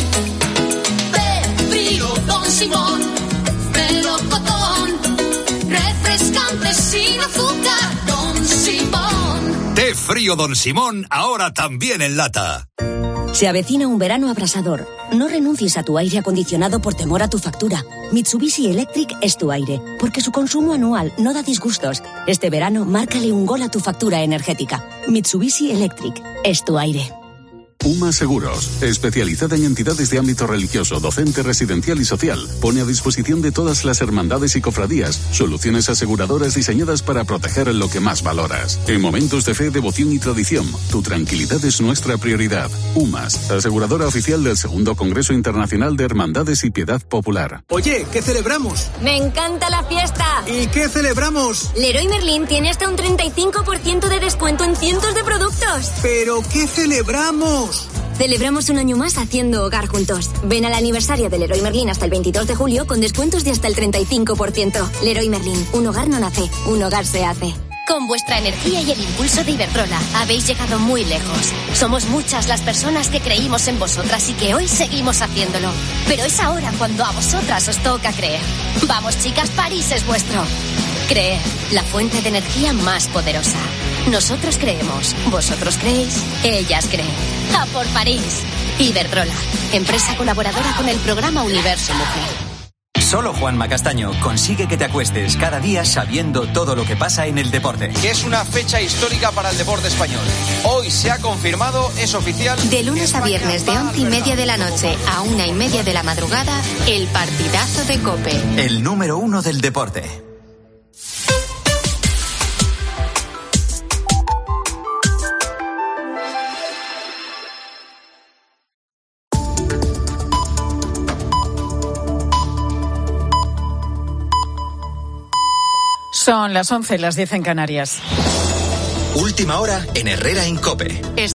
Té frío Don Simón, melocotón, refrescante, sin azúcar, Don Simón. Té frío Don Simón, ahora también en lata. Se avecina un verano abrasador. No renuncies a tu aire acondicionado por temor a tu factura. Mitsubishi Electric es tu aire, porque su consumo anual no da disgustos. Este verano, márcale un gol a tu factura energética. Mitsubishi Electric es tu aire. UMA Seguros, especializada en entidades de ámbito religioso, docente, residencial y social, pone a disposición de todas las hermandades y cofradías soluciones aseguradoras diseñadas para proteger lo que más valoras. En momentos de fe, devoción y tradición, tu tranquilidad es nuestra prioridad. UMAS, aseguradora oficial del Segundo Congreso Internacional de Hermandades y Piedad Popular. Oye, ¿qué celebramos? ¡Me encanta la fiesta! ¿Y qué celebramos? Leroy Merlin tiene hasta un 35% de descuento en cientos de productos. ¿Pero qué celebramos? Celebramos un año más haciendo hogar juntos. Ven al aniversario de Leroy Merlin hasta el 22 de julio con descuentos de hasta el 35%. Leroy Merlin, un hogar no nace, un hogar se hace. Con vuestra energía y el impulso de Iberdrola habéis llegado muy lejos. Somos muchas las personas que creímos en vosotras y que hoy seguimos haciéndolo. Pero es ahora cuando a vosotras os toca creer. Vamos, chicas, París es vuestro. Creer, la fuente de energía más poderosa. Nosotros creemos, vosotros creéis, ellas creen. ¡A por París! Iberdrola, empresa colaboradora con el programa Universo Mujer. Solo Juanma Castaño consigue que te acuestes cada día sabiendo todo lo que pasa en el deporte. Que es una fecha histórica para el deporte español. Hoy se ha confirmado, es oficial. De lunes a viernes de 11:30 de la noche a 1:30 de la madrugada, el partidazo de COPE. El número 1 del deporte. Son las 11, las 10 en Canarias. Última hora en Herrera en COPE.